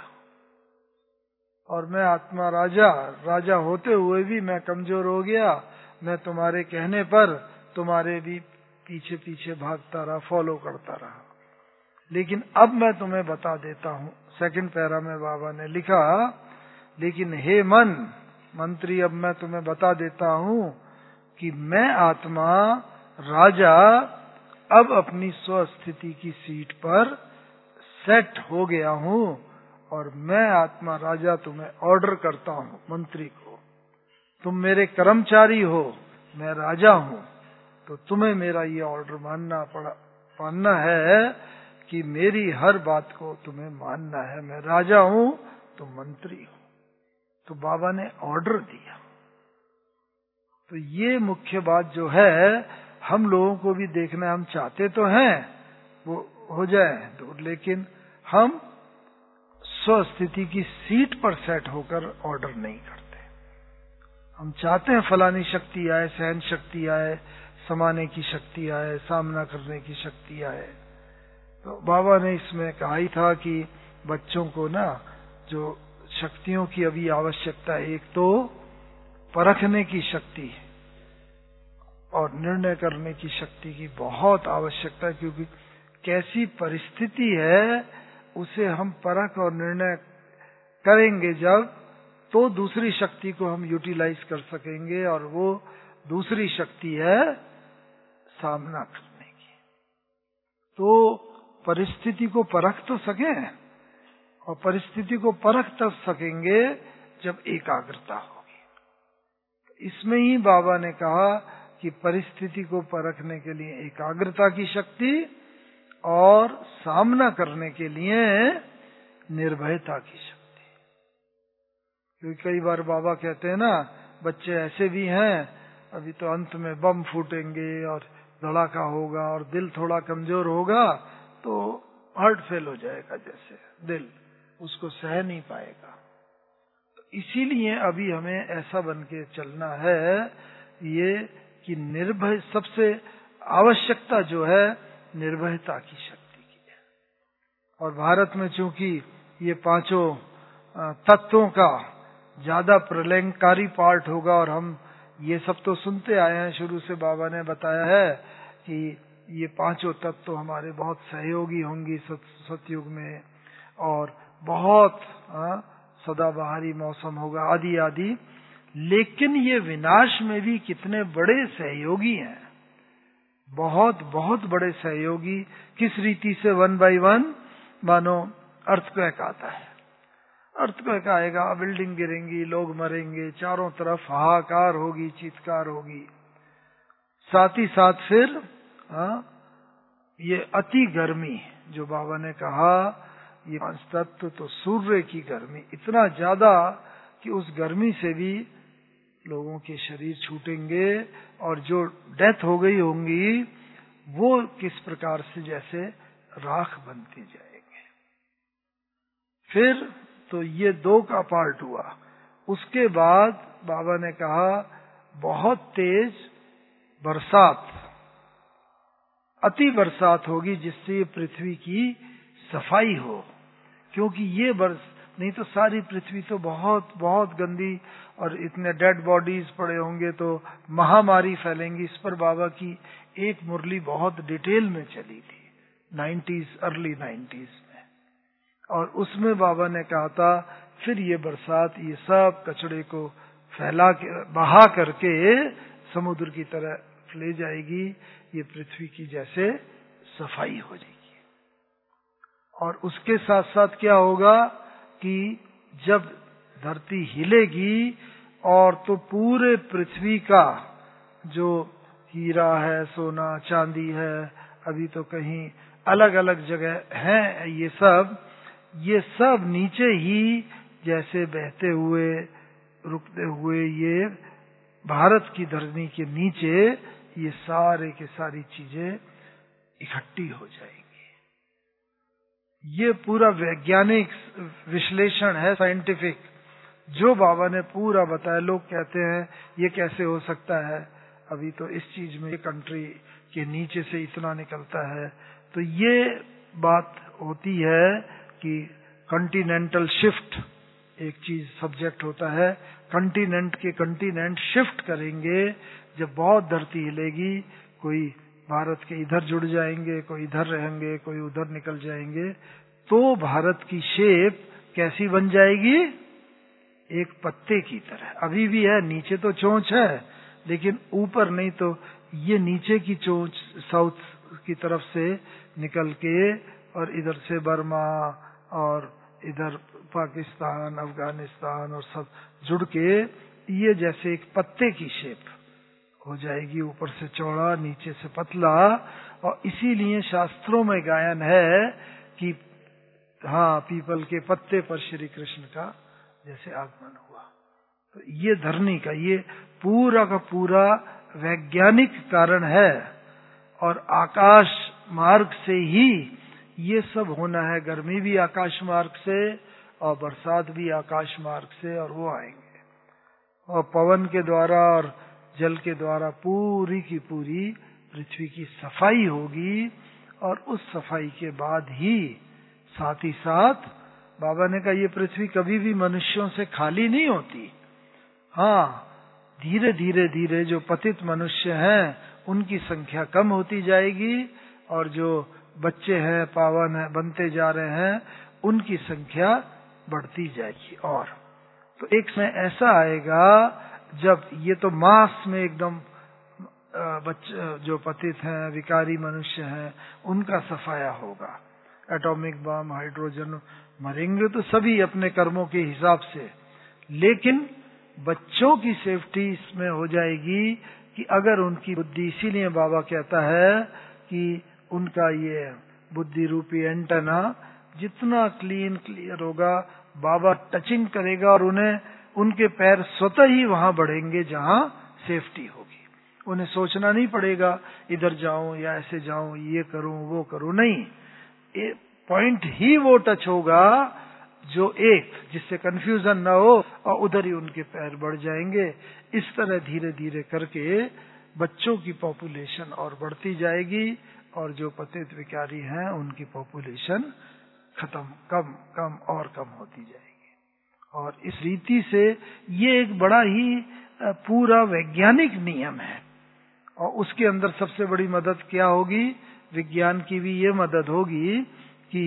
और मैं आत्मा राजा राजा होते हुए भी मैं कमजोर हो गया। मैं तुम्हारे कहने पर तुम्हारे भी पीछे पीछे भागता रहा, फॉलो करता रहा। लेकिन अब मैं तुम्हें बता देता हूं, सेकंड पैरा में बाबा ने लिखा, लेकिन हे मन मंत्री, अब मैं तुम्हें बता देता हूं कि मैं आत्मा राजा अब अपनी स्वस्थिति की सीट पर सेट हो गया हूं और मैं आत्मा राजा तुम्हें ऑर्डर करता हूं, मंत्री को। तुम मेरे कर्मचारी हो, मैं राजा हूं, तो तुम्हें मेरा ये ऑर्डर मानना पड़ा मानना है कि मेरी हर बात को तुम्हें मानना है। मैं राजा हूं, तुम मंत्री हो। तो बाबा ने ऑर्डर दिया। तो ये मुख्य बात जो है हम लोगों को भी देखना है। हम चाहते तो हैं वो हो जाए दूर, लेकिन हम स्वस्थिति की सीट पर सेट होकर ऑर्डर नहीं करते। हम चाहते हैं फलानी शक्ति आए, सहन शक्ति आए, समाने की शक्ति आए, सामना करने की शक्ति आए। तो बाबा ने इसमें कहा ही था कि बच्चों को ना जो शक्तियों की अभी आवश्यकता है, एक तो परखने की शक्ति और निर्णय करने की शक्ति की बहुत आवश्यकता है, क्योंकि कैसी परिस्थिति है उसे हम परख और निर्णय करेंगे जब, तो दूसरी शक्ति को हम यूटिलाइज कर सकेंगे, और वो दूसरी शक्ति है सामना करने की। तो परिस्थिति को परख तो सकें, और परिस्थिति को परख तब सकेंगे जब एकाग्रता होगी। इसमें ही बाबा ने कहा कि परिस्थिति को परखने के लिए एकाग्रता की शक्ति और सामना करने के लिए निर्भयता की शक्ति। क्योंकि कई बार बाबा कहते हैं ना, बच्चे ऐसे भी हैं, अभी तो अंत में बम फूटेंगे और धड़ाका होगा और दिल थोड़ा कमजोर होगा तो हार्ट फेल हो जाएगा, जैसे दिल उसको सह नहीं पाएगा। तो इसीलिए अभी हमें ऐसा बन के चलना है ये कि निर्भय, सबसे आवश्यकता जो है निर्भयता की शक्ति की है। और भारत में चूंकि ये पांचों तत्वों का ज्यादा प्रलयंकारी पार्ट होगा, और हम ये सब तो सुनते आए हैं, शुरू से बाबा ने बताया है कि ये पांचों तत्व तो हमारे बहुत सहयोगी होंगी सत, सतयुग में, और बहुत सदाबहारी मौसम होगा आदि आदि। लेकिन ये विनाश में भी कितने बड़े सहयोगी हैं, बहुत बहुत बड़े सहयोगी। किस रीति से? वन बाय वन, मानो अर्थक्वेक आता है, अर्थक्वेक आएगा, बिल्डिंग गिरेंगी, लोग मरेंगे, चारों तरफ हाहाकार होगी, चीत्कार होगी। साथ ही साथ फिर हाँ, ये अति गर्मी जो बाबा ने कहा, ये पांच तत्व तो सूर्य की गर्मी इतना ज्यादा कि उस गर्मी से भी लोगों के शरीर छूटेंगे, और जो डेथ हो गई होंगी वो किस प्रकार से जैसे राख बनती जाएंगे। फिर तो ये दो का पार्ट हुआ। उसके बाद बाबा ने कहा बहुत तेज बरसात, अति बरसात होगी, जिससे पृथ्वी की सफाई हो। क्योंकि ये बरस नहीं तो सारी पृथ्वी तो बहुत बहुत गंदी, और इतने डेड बॉडीज पड़े होंगे तो महामारी फैलेंगी। इस पर बाबा की एक मुरली बहुत डिटेल में चली थी नाइन्टीज, अर्ली नाइन्टीज में, और उसमें बाबा ने कहा था फिर ये बरसात ये सब कचड़े को फैला के बहा करके समुद्र की तरह ले जाएगी, ये पृथ्वी की जैसे सफाई हो जाएगी। और उसके साथ साथ क्या होगा कि जब धरती हिलेगी और तो पूरे पृथ्वी का जो हीरा है, सोना चांदी है, अभी तो कहीं अलग अलग जगह है, ये सब ये सब नीचे ही जैसे बहते हुए रुकते हुए ये भारत की धरती के नीचे ये सारे के सारी चीजें इकट्ठी हो जाएंगी। ये पूरा वैज्ञानिक विश्लेषण है, साइंटिफिक, जो बाबा ने पूरा बताया। लोग कहते हैं ये कैसे हो सकता है, अभी तो इस चीज में कंट्री के नीचे से इतना निकलता है। तो ये बात होती है कि कॉन्टिनेंटल शिफ्ट एक चीज सब्जेक्ट होता है। कॉन्टिनेंट के कॉन्टिनेंट शिफ्ट करेंगे, जब बहुत धरती हिलेगी, कोई भारत के इधर जुड़ जाएंगे, कोई इधर रहेंगे, कोई उधर निकल जाएंगे, तो भारत की शेप कैसी बन जाएगी? एक पत्ते की तरह। अभी भी है, नीचे तो चोंच है लेकिन ऊपर नहीं। तो ये नीचे की चोंच साउथ की तरफ से निकल के और इधर से बर्मा और इधर पाकिस्तान, अफगानिस्तान और सब जुड़ के ये जैसे एक पत्ते की शेप हो जाएगी, ऊपर से चौड़ा, नीचे से पतला। और इसीलिए शास्त्रों में गायन है कि हाँ, पीपल के पत्ते पर श्री कृष्ण का जैसे आगमन हुआ। तो ये धरनी का ये पूरा का पूरा वैज्ञानिक कारण है, और आकाश मार्ग से ही ये सब होना है। गर्मी भी आकाश मार्ग से और बरसात भी आकाश मार्ग से, और वो आएंगे। और पवन के द्वारा और जल के द्वारा पूरी की पूरी पृथ्वी की सफाई होगी, और उस सफाई के बाद ही साथ ही साथ बाबा ने कहा ये पृथ्वी कभी भी मनुष्यों से खाली नहीं होती। हाँ, धीरे धीरे धीरे जो पतित मनुष्य हैं उनकी संख्या कम होती जाएगी, और जो बच्चे हैं, पावन है, बनते जा रहे हैं, उनकी संख्या बढ़ती जाएगी। और तो एक समय ऐसा आएगा जब ये तो मास में एकदम बच्चे जो पतित हैं, विकारी मनुष्य हैं, उनका सफाया होगा। एटॉमिक बम, हाइड्रोजन, मरेंगे तो सभी अपने कर्मों के हिसाब से, लेकिन बच्चों की सेफ्टी इसमें हो जाएगी कि अगर उनकी बुद्धि, इसीलिए बाबा कहता है कि उनका ये बुद्धि रूपी एंटेना जितना क्लीन क्लियर होगा, बाबा टचिंग करेगा और उन्हें उनके पैर स्वतः ही वहां बढ़ेंगे जहां सेफ्टी होगी। उन्हें सोचना नहीं पड़ेगा इधर जाऊं या ऐसे जाऊं, ये करूं वो करूं, नहीं, पॉइंट ही वो टच होगा जो एक, जिससे कंफ्यूजन ना हो, और उधर ही उनके पैर बढ़ जाएंगे। इस तरह धीरे धीरे करके बच्चों की पॉपुलेशन और बढ़ती जाएगी, और जो पतित विकारी हैं उनकी पॉपुलेशन खत्म, कम कम और कम होती जाएगी। और इस रीति से ये एक बड़ा ही पूरा वैज्ञानिक नियम है, और उसके अंदर सबसे बड़ी मदद क्या होगी? विज्ञान की भी ये मदद होगी कि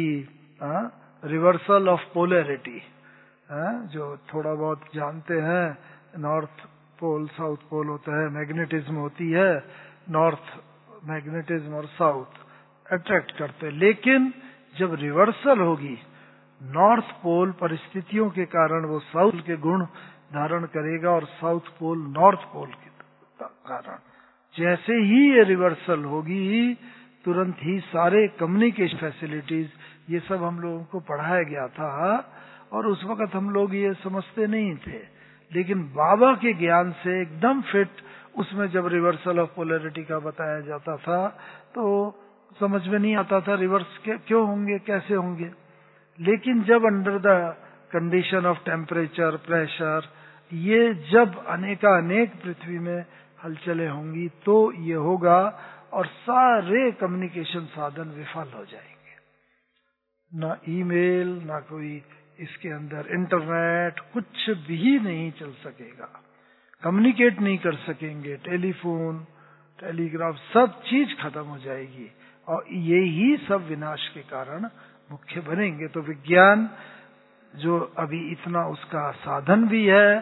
रिवर्सल ऑफ पोलैरिटी, जो थोड़ा बहुत जानते हैं, नॉर्थ पोल साउथ पोल होता है, मैग्नेटिज्म होती है, नॉर्थ मैग्नेटिज्म और साउथ अट्रैक्ट करते हैं। लेकिन जब रिवर्सल होगी, नॉर्थ पोल परिस्थितियों के कारण वो साउथ के गुण धारण करेगा, और साउथ पोल नॉर्थ पोल के कारण, जैसे ही ये रिवर्सल होगी, तुरंत ही सारे कम्युनिकेशन फैसिलिटीज, ये सब हम लोगों को पढ़ाया गया था, और उस वक्त हम लोग ये समझते नहीं थे। लेकिन बाबा के ज्ञान से एकदम फिट, उसमें जब रिवर्सल ऑफ पोलैरिटी का बताया जाता था तो समझ में नहीं आता था रिवर्स क्यों होंगे, कैसे होंगे। लेकिन जब under the condition of temperature, pressure, ये जब अनेका अनेक पृथ्वी में हलचलें होंगी तो ये होगा, और सारे कम्युनिकेशन साधन विफल हो जाएंगे। ना ईमेल, ना कोई इसके अंदर इंटरनेट, कुछ भी नहीं चल सकेगा, कम्युनिकेट नहीं कर सकेंगे, टेलीफोन, टेलीग्राफ, सब चीज खत्म हो जाएगी, और ये ही सब विनाश के कारण मुख्य बनेंगे। तो विज्ञान जो अभी इतना उसका साधन भी है,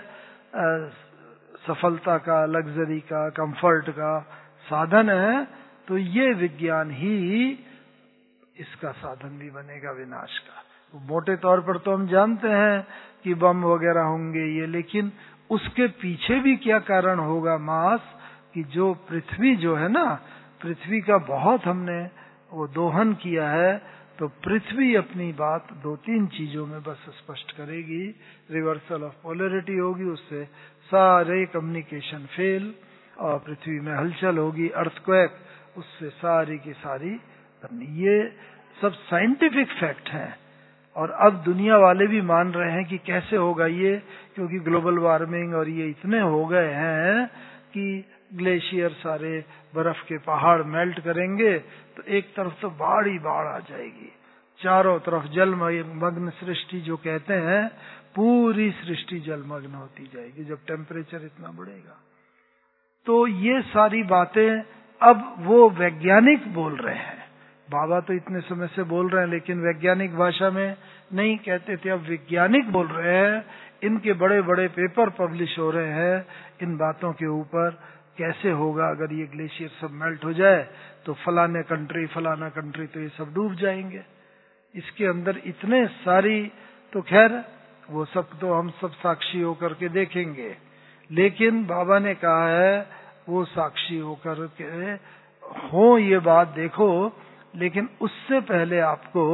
सफलता का, लग्जरी का, कंफर्ट का साधन है, तो ये विज्ञान ही इसका साधन भी बनेगा विनाश का। मोटे तौर पर तो हम जानते हैं कि बम वगैरह होंगे ये, लेकिन उसके पीछे भी क्या कारण होगा? मास, कि जो पृथ्वी जो है ना, पृथ्वी का बहुत हमने वो दोहन किया है, तो पृथ्वी अपनी बात दो तीन चीजों में बस स्पष्ट करेगी। रिवर्सल ऑफ पोलैरिटी होगी, उससे सारे कम्युनिकेशन फेल, और पृथ्वी में हलचल होगी, अर्थक्वेक, उससे सारी की सारी करनी। ये सब साइंटिफिक फैक्ट हैं और अब दुनिया वाले भी मान रहे हैं कि कैसे होगा ये, क्योंकि ग्लोबल वार्मिंग और ये इतने हो गए हैं कि ग्लेशियर सारे बर्फ के पहाड़ मेल्ट करेंगे तो एक तरफ तो बाढ़ ही बाढ़ आ जाएगी, चारों तरफ जलमग्न सृष्टि जो कहते हैं, पूरी सृष्टि जलमग्न होती जाएगी जब टेम्परेचर इतना बढ़ेगा। तो ये सारी बातें अब वो वैज्ञानिक बोल रहे हैं। बाबा तो इतने समय से बोल रहे हैं लेकिन वैज्ञानिक भाषा में नहीं कहते थे, अब वैज्ञानिक बोल रहे हैं। इनके बड़े बड़े पेपर पब्लिश हो रहे हैं इन बातों के ऊपर, कैसे होगा अगर ये ग्लेशियर सब मेल्ट हो जाए तो फलाने कंट्री फलाना कंट्री तो ये सब डूब जाएंगे। इसके अंदर इतने सारी, तो खैर वो सब तो हम सब साक्षी होकर के देखेंगे, लेकिन बाबा ने कहा है वो साक्षी होकर के हो ये बात देखो, लेकिन उससे पहले आपको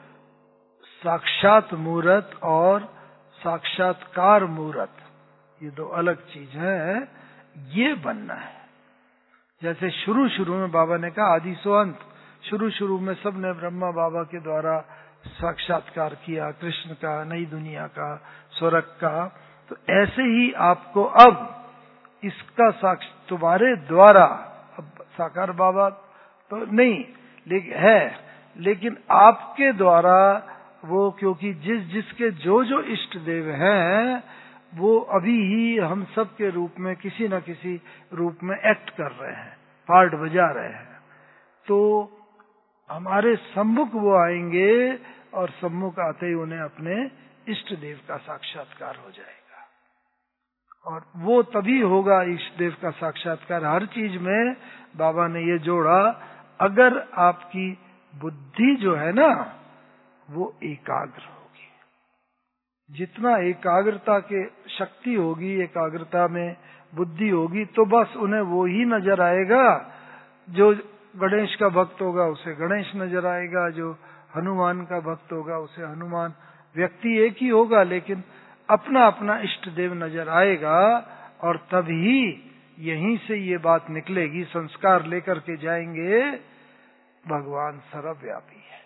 साक्षात मूर्त और साक्षात्कार मूर्त, ये दो अलग चीज है, ये बनना है। जैसे शुरू शुरू में बाबा ने कहा आदि सो अंत, शुरू शुरू में सबने ब्रह्मा बाबा के द्वारा साक्षात्कार किया, कृष्ण का, नई दुनिया का, स्वर्ग का। तो ऐसे ही आपको अब इसका साक्ष तुम्हारे द्वारा, अब साकार बाबा तो नहीं लेकिन है, लेकिन आपके द्वारा वो, क्योंकि जिस जिसके जो जो इष्ट देव हैं वो अभी ही हम सब के रूप में किसी न किसी रूप में एक्ट कर रहे हैं, पार्ट बजा रहे हैं। तो हमारे सम्मुख वो आएंगे और सम्मुख आते ही उन्हें अपने इष्ट देव का साक्षात्कार हो जाएगा। और वो तभी होगा इष्ट देव का साक्षात्कार। हर चीज में बाबा ने ये जोड़ा, अगर आपकी बुद्धि जो है ना वो एकाग्र होगी, जितना एकाग्रता के शक्ति होगी, एकाग्रता में बुद्धि होगी, तो बस उन्हें वो ही नजर आएगा। जो गणेश का भक्त होगा उसे गणेश नजर आएगा, जो हनुमान का भक्त होगा उसे हनुमान। व्यक्ति एक ही होगा लेकिन अपना अपना इष्ट देव नजर आएगा। और तभी यहीं से ये बात निकलेगी, संस्कार लेकर के जाएंगे, भगवान सर्वव्यापी है।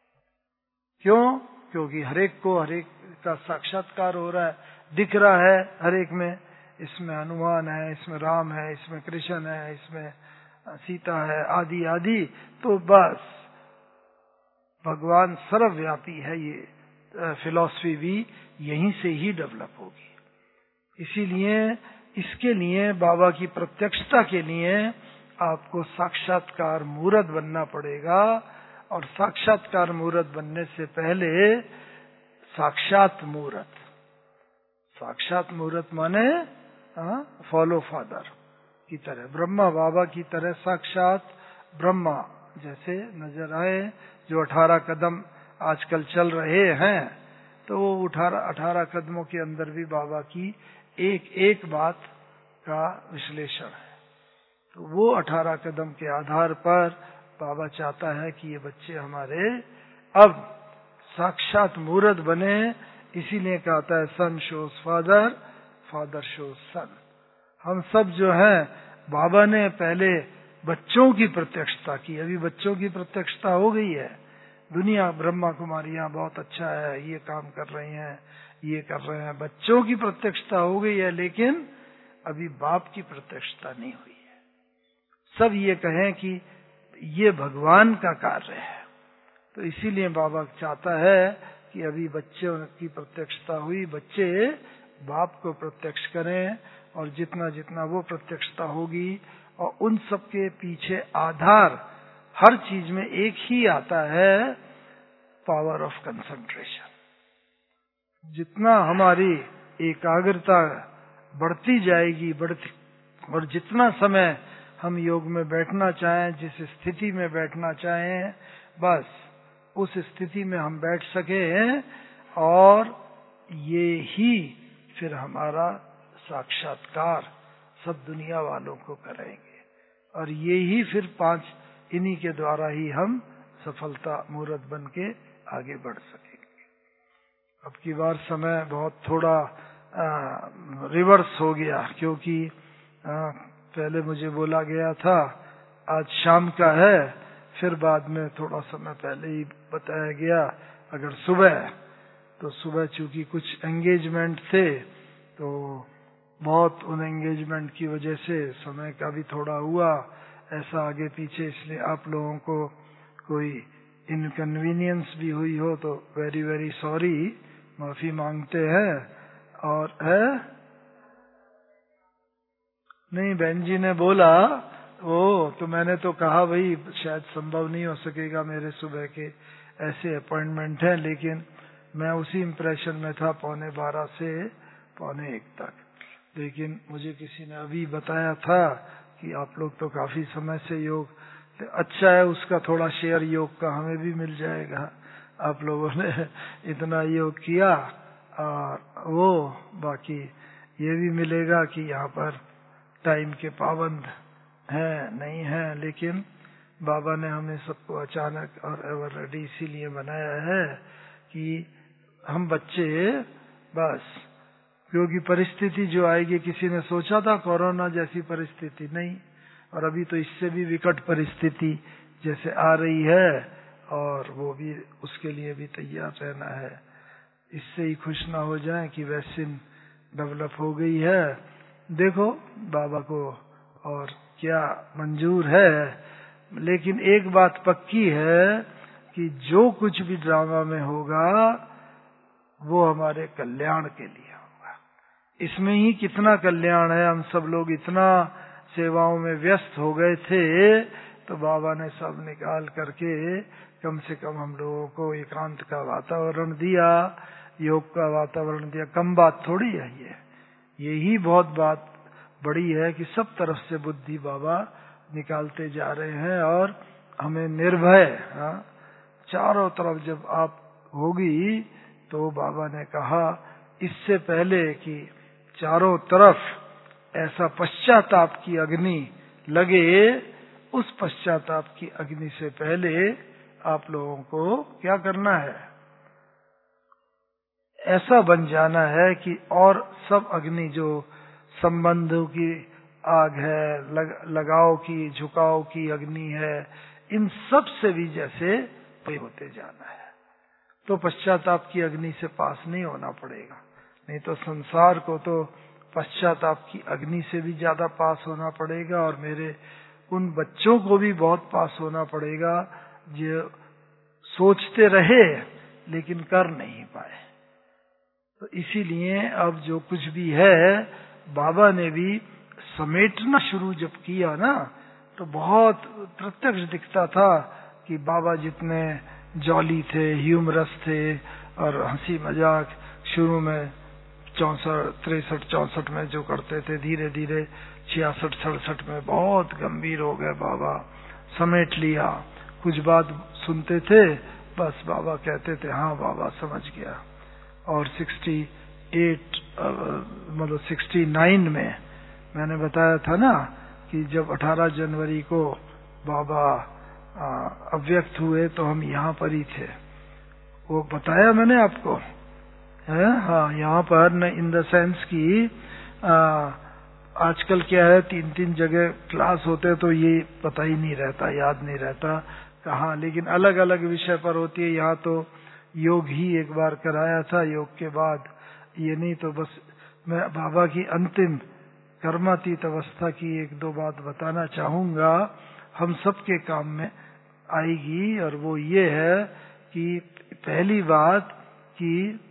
क्यों? क्योंकि हरेक को हरेक का साक्षात्कार हो रहा है, दिख रहा है हरेक में। इसमें हनुमान है, इसमें राम है, इसमें कृष्ण है, इसमें सीता है, आदि आदि। तो बस भगवान सर्वव्यापी है, ये फिलॉसफी भी यहीं से ही डेवलप होगी। इसीलिए इसके लिए बाबा की प्रत्यक्षता के लिए आपको साक्षात्कार मूर्त बनना पड़ेगा। और साक्षात्कार मूर्त बनने से पहले साक्षात मूर्त, साक्षात मूर्त माने फॉलो फादर की तरह, ब्रह्मा बाबा की तरह साक्षात ब्रह्मा जैसे नजर आए। जो अठारह कदम आजकल चल रहे हैं, तो वो अठारह अठारह कदमों के अंदर भी बाबा की एक एक बात का विश्लेषण है। तो वो अठारह कदम के आधार पर बाबा चाहता है कि ये बच्चे हमारे अब साक्षात मूर्त बने। इसीलिए कहता है son shows father, father shows son. हम सब जो हैं, बाबा ने पहले बच्चों की प्रत्यक्षता की, अभी बच्चों की प्रत्यक्षता हो गई है। दुनिया ब्रह्मा कुमारियां बहुत अच्छा है, ये काम कर रही हैं, ये कर रहे हैं, बच्चों की प्रत्यक्षता हो गई है, लेकिन अभी बाप की प्रत्यक्षता नहीं हुई है। सब ये कहें कि ये भगवान का कार्य है। तो इसीलिए बाबा चाहता है कि अभी बच्चों की प्रत्यक्षता हुई, बच्चे बाप को प्रत्यक्ष करें। और जितना जितना वो प्रत्यक्षता होगी, और उन सब के पीछे आधार हर चीज में एक ही आता है, पावर ऑफ कंसंट्रेशन। जितना हमारी एकाग्रता बढ़ती जाएगी, बढ़ती, और जितना समय हम योग में बैठना चाहें, जिस स्थिति में बैठना चाहें, बस उस स्थिति में हम बैठ सके, और ये ही फिर हमारा साक्षात्कार सब दुनिया वालों को करेंगे। और ये ही फिर पांच, इन्हीं के द्वारा ही हम सफलता मूर्त बन के आगे बढ़ सकेंगे। अब की बार समय बहुत थोड़ा आ, रिवर्स हो गया, क्योंकि आ, पहले मुझे बोला गया था आज शाम का है, फिर बाद में थोड़ा समय पहले ही बताया गया, अगर सुबह, तो सुबह चूंकि कुछ एंगेजमेंट थे तो बहुत उन एंगेजमेंट की वजह से समय का भी थोड़ा हुआ ऐसा आगे पीछे, इसलिए आप लोगों को कोई इनकन्वीनियंस भी हुई हो तो वेरी वेरी सॉरी, माफी मांगते हैं। और है नहीं, बहन जी ने बोला ओ, तो मैंने तो कहा भाई शायद संभव नहीं हो सकेगा, मेरे सुबह के ऐसे अपॉइंटमेंट हैं, लेकिन मैं उसी इम्प्रेशन में था पौने बारह से पौने एक तक। लेकिन मुझे किसी ने अभी बताया था कि आप लोग तो काफी समय से योग, तो अच्छा है, उसका थोड़ा शेयर योग का हमें भी मिल जाएगा। आप लोगों ने इतना योग किया और वो बाकी ये भी मिलेगा कि यहाँ पर टाइम के पाबंद है नहीं है, लेकिन बाबा ने हमें सबको अचानक और एवर रेडी इसीलिए बनाया है कि हम बच्चे बस, क्योंकि परिस्थिति जो आएगी, किसी ने सोचा था कोरोना जैसी परिस्थिति नहीं, और अभी तो इससे भी विकट परिस्थिति जैसे आ रही है, और वो भी उसके लिए भी तैयार रहना है। इससे ही खुश ना हो जाए कि वैक्सीन डेवलप हो गई है। देखो बाबा को और क्या मंजूर है, लेकिन एक बात पक्की है कि जो कुछ भी ड्रामा में होगा वो हमारे कल्याण के लिए होगा। इसमें ही कितना कल्याण है, हम सब लोग इतना सेवाओं में व्यस्त हो गए थे, तो बाबा ने सब निकाल करके कम से कम हम लोगों को एकांत का वातावरण दिया, योग का वातावरण दिया। कम बात थोड़ी है ये, यही बहुत बात बड़ी है कि सब तरफ से बुद्धि बाबा निकालते जा रहे हैं और हमें निर्भय, हाँ, चारों तरफ जब आप होगी तो बाबा ने कहा इससे पहले कि चारों तरफ ऐसा पश्चाताप की अग्नि लगे, उस पश्चाताप की अग्नि से पहले आप लोगों को क्या करना है, ऐसा बन जाना है कि और सब अग्नि जो संबंधों की आग है, लग, लगाव की, झुकाव की अग्नि है, इन सब से भी जैसे पे होते जाना है। तो पश्चाताप की अग्नि से पास नहीं होना पड़ेगा, नहीं तो संसार को तो पश्चाताप की अग्नि से भी ज्यादा पास होना पड़ेगा, और मेरे उन बच्चों को भी बहुत पास होना पड़ेगा जो सोचते रहे लेकिन कर नहीं पाए। तो इसीलिए अब जो कुछ भी है, बाबा ने भी समेटना शुरू जब किया ना, तो बहुत प्रत्यक्ष दिखता था कि बाबा जितने जॉली थे, ह्यूमरस थे और हंसी मजाक शुरू में चौसठ तिरसठ चौसठ में जो करते थे, धीरे धीरे छियासठ सड़सठ में बहुत गंभीर हो गए। बाबा समेट लिया, कुछ बात सुनते थे, बस बाबा कहते थे हाँ बाबा समझ गया। और सिक्सटी एट मतलब सिक्सटी नाइन में मैंने बताया था ना कि जब अठारह जनवरी को बाबा अव्यक्त हुए तो हम यहाँ पर ही थे, वो बताया मैंने आपको है। हाँ, यहाँ पर इन द सेंस की आ, आजकल क्या है, तीन तीन जगह क्लास होते तो ये पता ही नहीं रहता, याद नहीं रहता कहाँ, लेकिन अलग अलग विषय पर होती है। यहाँ तो योग ही एक बार कराया था, योग के बाद ये नहीं तो बस मैं बाबा की अंतिम कर्मातीत अवस्था की एक दो बात बताना चाहूंगा, हम सबके काम में आएगी, और वो ये है कि पहली बात कि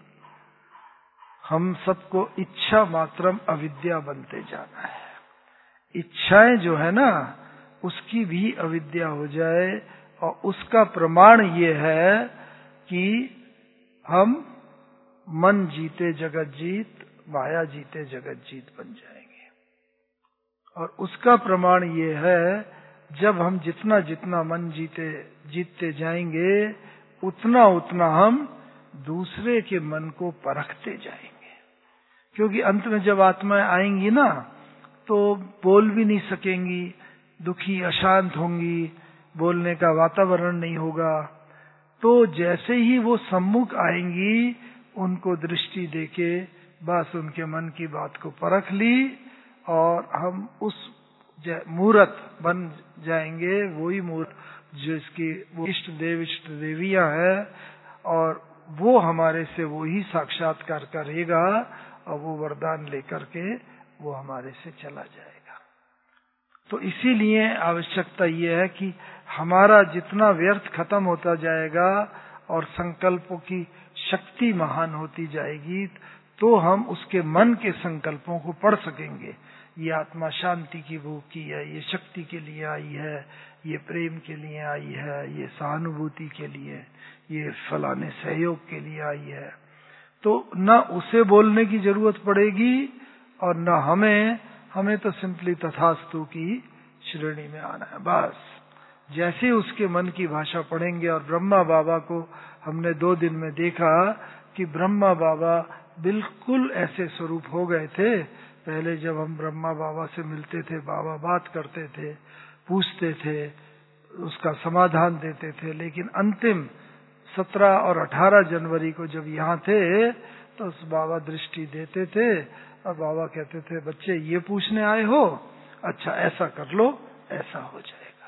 हम सबको इच्छा मात्रम अविद्या बनते जाना है। इच्छाएं जो है ना, उसकी भी अविद्या हो जाए, और उसका प्रमाण ये है कि हम मन जीते जगत जीत, माया जीते जगत जीत बन जाएंगे। और उसका प्रमाण ये है, जब हम जितना जितना मन जीते जीतते जाएंगे, उतना उतना हम दूसरे के मन को परखते जाएंगे। क्योंकि अंत में जब आत्माएं आएंगी ना, तो बोल भी नहीं सकेंगी, दुखी अशांत होंगी, बोलने का वातावरण नहीं होगा। तो जैसे ही वो सम्मुख आएंगी, उनको दृष्टि देके बस उनके मन की बात को परख ली, और हम उस मूर्त बन जाएंगे, वही मूर्त जो इसकी वो इष्ट देव इष्ट देवियां हैं, और वो हमारे से वो ही साक्षात्कार करेगा और वो वरदान लेकर के वो हमारे से चला जाएगा। तो इसीलिए आवश्यकता ये है कि हमारा जितना व्यर्थ खत्म होता जाएगा और संकल्पों की शक्ति महान होती जाएगी, तो हम उसके मन के संकल्पों को पढ़ सकेंगे। ये आत्मा शांति की भूख की है, ये शक्ति के लिए आई है, ये प्रेम के लिए आई है, ये सहानुभूति के लिए, ये फलाने सहयोग के लिए आई है। तो न उसे बोलने की जरूरत पड़ेगी और न हमें हमें तो सिंपली तथास्तु की श्रेणी में आना है बस। जैसे उसके मन की भाषा पढ़ेंगे, और ब्रह्मा बाबा को हमने दो दिन में देखा कि ब्रह्मा बाबा बिल्कुल ऐसे स्वरूप हो गए थे। पहले जब हम ब्रह्मा बाबा से मिलते थे, बाबा बात करते थे, पूछते थे, उसका समाधान देते थे, लेकिन अंतिम सत्रह और अठारह जनवरी को जब यहाँ थे तो उस बाबा दृष्टि देते थे और बाबा कहते थे, बच्चे ये पूछने आए हो, अच्छा ऐसा कर लो, ऐसा हो जाएगा।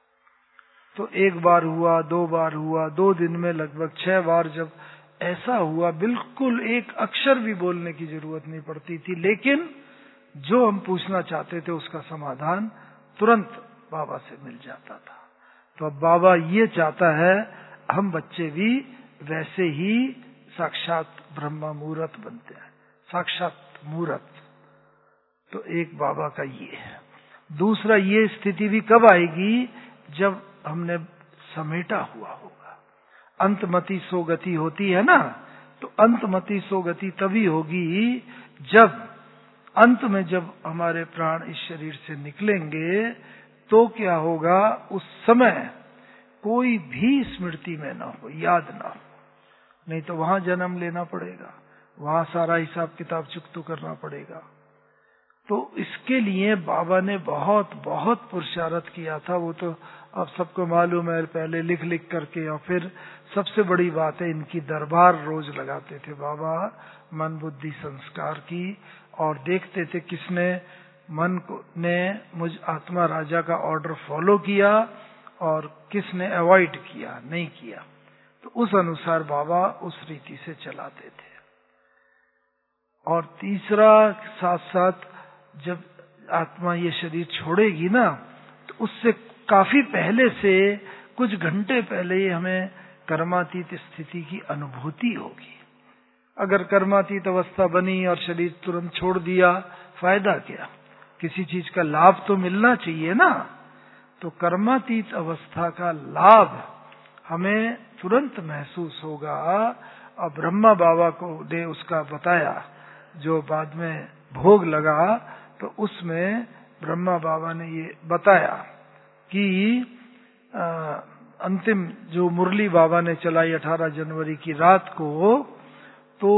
तो एक बार हुआ, दो बार हुआ, दो दिन में लगभग छह बार जब ऐसा हुआ, बिल्कुल एक अक्षर भी बोलने की जरूरत नहीं पड़ती थी, लेकिन जो हम पूछना चाहते थे उसका समाधान तुरंत बाबा से मिल जाता था। तो अब बाबा ये चाहता है हम बच्चे भी वैसे ही साक्षात ब्रह्मा मूर्त बनते हैं, साक्षात मूर्त। तो एक बाबा का ये है। दूसरा, ये स्थिति भी कब आएगी? जब हमने समेटा हुआ होगा। अंतमति सो गति होती है ना, तो अंतमति सो गति तभी होगी जब अंत में जब हमारे प्राण इस शरीर से निकलेंगे, तो क्या होगा, उस समय कोई भी स्मृति में ना हो, याद ना हो। नहीं तो वहां जन्म लेना पड़ेगा, वहां सारा हिसाब किताब चुकतू करना पड़ेगा। तो इसके लिए बाबा ने बहुत बहुत पुरुषार्थ किया था। वो तो आप सबको मालूम है, पहले लिख लिख करके, और फिर सबसे बड़ी बात है इनकी दरबार रोज लगाते थे बाबा, मन बुद्धि संस्कार की, और देखते थे किसने मन को ने मुझ आत्मा राजा का ऑर्डर फॉलो किया और किसने अवॉइड किया, नहीं किया। तो उस अनुसार बाबा उस रीति से चलाते थे। और तीसरा, साथ साथ जब आत्मा ये शरीर छोड़ेगी ना, तो उससे काफी पहले से, कुछ घंटे पहले ही हमें कर्मातीत स्थिति की अनुभूति होगी। अगर कर्मातीत अवस्था बनी और शरीर तुरंत छोड़ दिया, फायदा क्या? किसी चीज का लाभ तो मिलना चाहिए ना। तो कर्मातीत अवस्था का लाभ हमें तुरंत महसूस होगा। और ब्रह्मा बाबा को ने उसका बताया, जो बाद में भोग लगा, तो उसमें ब्रह्मा बाबा ने ये बताया कि आ, अंतिम जो मुरली बाबा ने चलाई अठारह जनवरी की रात को, तो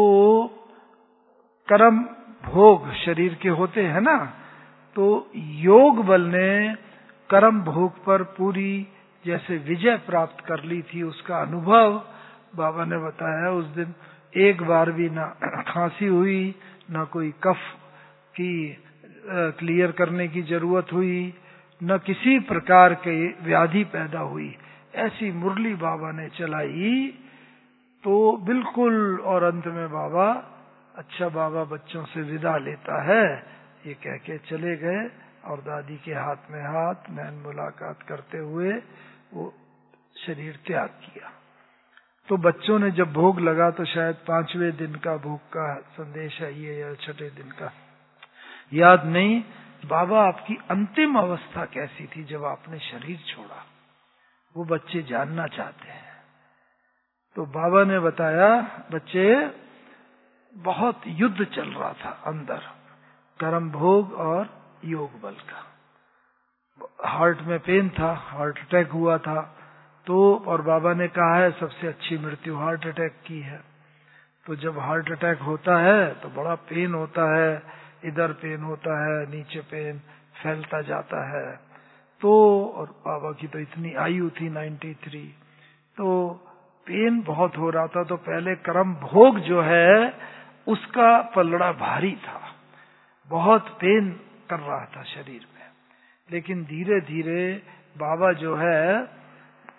कर्म भोग शरीर के होते हैं ना, तो योग बल ने कर्म भोग पर पूरी जैसे विजय प्राप्त कर ली थी। उसका अनुभव बाबा ने बताया। उस दिन एक बार भी ना खांसी हुई, ना कोई कफ की क्लियर करने की जरूरत हुई, न किसी प्रकार की व्याधि पैदा हुई। ऐसी मुरली बाबा ने चलाई। तो बिल्कुल, और अंत में बाबा, अच्छा बाबा बच्चों से विदा लेता है, ये कह के चले गए, और दादी के हाथ में हाथ नैन मुलाकात करते हुए वो शरीर त्याग किया। तो बच्चों ने जब भोग लगा, तो शायद पांचवें दिन का भोग का संदेश है ये, या छठे दिन का, याद नहीं। बाबा, आपकी अंतिम अवस्था कैसी थी जब आपने शरीर छोड़ा? वो बच्चे जानना चाहते हैं। तो बाबा ने बताया, बच्चे, बहुत युद्ध चल रहा था अंदर, कर्म भोग और योग बल का। हार्ट में पेन था, हार्ट अटैक हुआ था। तो और बाबा ने कहा है सबसे अच्छी मृत्यु हार्ट अटैक की है। तो जब हार्ट अटैक होता है तो बड़ा पेन होता है, इधर पेन होता है, नीचे पेन फैलता जाता है। तो और बाबा की तो इतनी आयु थी तिरानवे, तो पेन बहुत हो रहा था। तो पहले कर्म भोग जो है उसका पलड़ा भारी था, बहुत पेन कर रहा था शरीर में। लेकिन धीरे धीरे बाबा जो है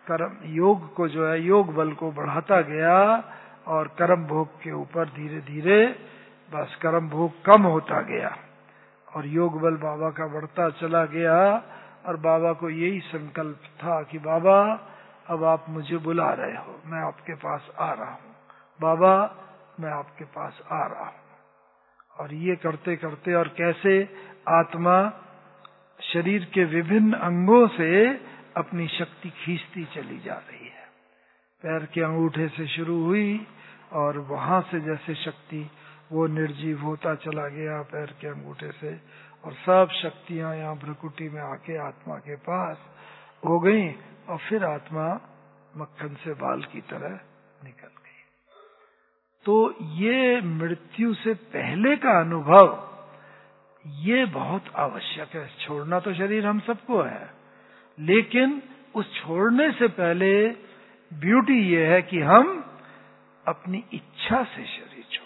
कर्म योग को जो है योग बल को बढ़ाता गया और कर्म भोग के ऊपर धीरे धीरे बस कर्म भोग कम होता गया और योग बल बाबा का बढ़ता चला गया। और बाबा को यही संकल्प था कि बाबा अब आप मुझे बुला रहे हो, मैं आपके पास आ रहा हूँ, बाबा मैं आपके पास आ रहा हूँ। और ये करते करते और कैसे आत्मा शरीर के विभिन्न अंगों से अपनी शक्ति खींचती चली जा रही है। पैर के अंगूठे से शुरू हुई और वहां से जैसे शक्ति वो निर्जीव होता चला गया पैर के अंगूठे से, और सब शक्तियां यहाँ भ्रकुटी में आके आत्मा के पास हो गई और फिर आत्मा मक्खन से बाल की तरह निकल गई। तो ये मृत्यु से पहले का अनुभव ये बहुत आवश्यक है। छोड़ना तो शरीर हम सबको है, लेकिन उस छोड़ने से पहले ब्यूटी ये है कि हम अपनी इच्छा से शरीर छोड़ें।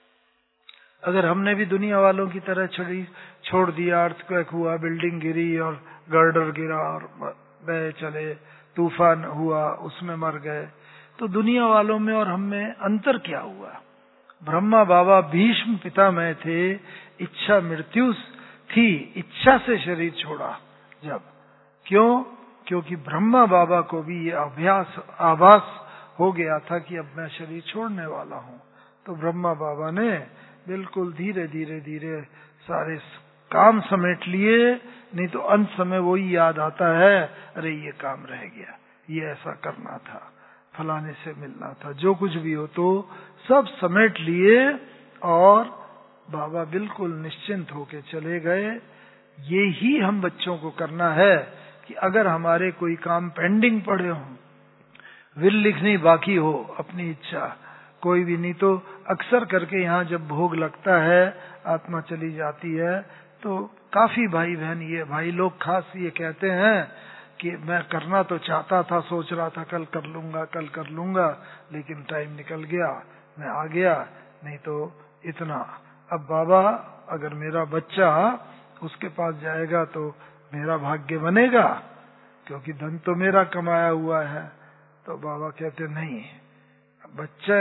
अगर हमने भी दुनिया वालों की तरह शरीर छोड़ दिया, अर्थक्वेक हुआ, बिल्डिंग गिरी और गर्डर गिरा और बह चले, तूफान हुआ उसमें मर गए, तो दुनिया वालों में और हम में अंतर क्या हुआ? ब्रह्मा बाबा भीष्म पितामह थे, इच्छा मृत्यु थी, इच्छा से शरीर छोड़ा जब। क्यों? क्योंकि ब्रह्मा बाबा को भी ये अभ्यास आभास हो गया था कि अब मैं शरीर छोड़ने वाला हूँ। तो ब्रह्मा बाबा ने बिल्कुल धीरे धीरे धीरे सारे काम समेट लिए, नहीं तो अंत समय वही याद आता है, अरे ये काम रह गया, ये ऐसा करना था, फलाने से मिलना था, जो कुछ भी हो तो सब समेट लिए और बाबा बिल्कुल निश्चिंत होके चले गए। ये ही हम बच्चों को करना है कि अगर हमारे कोई काम पेंडिंग पड़े हों, विल लिखनी बाकी हो, अपनी इच्छा कोई भी, नहीं तो अक्सर करके यहाँ जब भोग लगता है, आत्मा चली जाती है, तो काफी भाई बहन, ये भाई लोग खास ये कहते हैं कि मैं करना तो चाहता था, सोच रहा था कल कर लूंगा कल कर लूंगा, लेकिन टाइम निकल गया, मैं आ गया, नहीं तो इतना। अब बाबा अगर मेरा बच्चा उसके पास जाएगा तो मेरा भाग्य बनेगा, क्योंकि धन तो मेरा कमाया हुआ है। तो बाबा कहते नहीं, बच्चा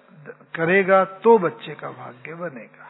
करेगा तो बच्चे का भाग्य बनेगा,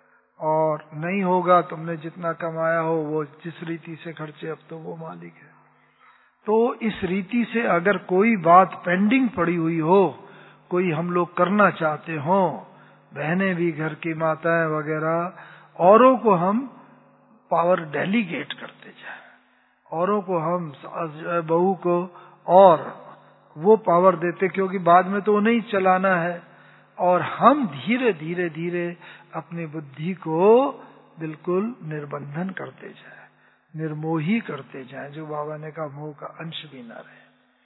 और नहीं होगा, तुमने जितना कमाया हो वो जिस रीति से खर्चे, अब तो वो मालिक है। तो इस रीति से अगर कोई बात पेंडिंग पड़ी हुई हो, कोई हम लोग करना चाहते हो, बहनें भी, घर की माताएं वगैरह, औरों को हम पावर डेलीगेट करते जाए, औरों को हम बहू को और वो पावर देते, क्योंकि बाद में तो नहीं चलाना है, और हम धीरे धीरे धीरे अपनी बुद्धि को बिल्कुल निर्बंधन करते जाए, निर्मोही करते जाए, जो बाबा ने कहा मोह का अंश भी न रहे।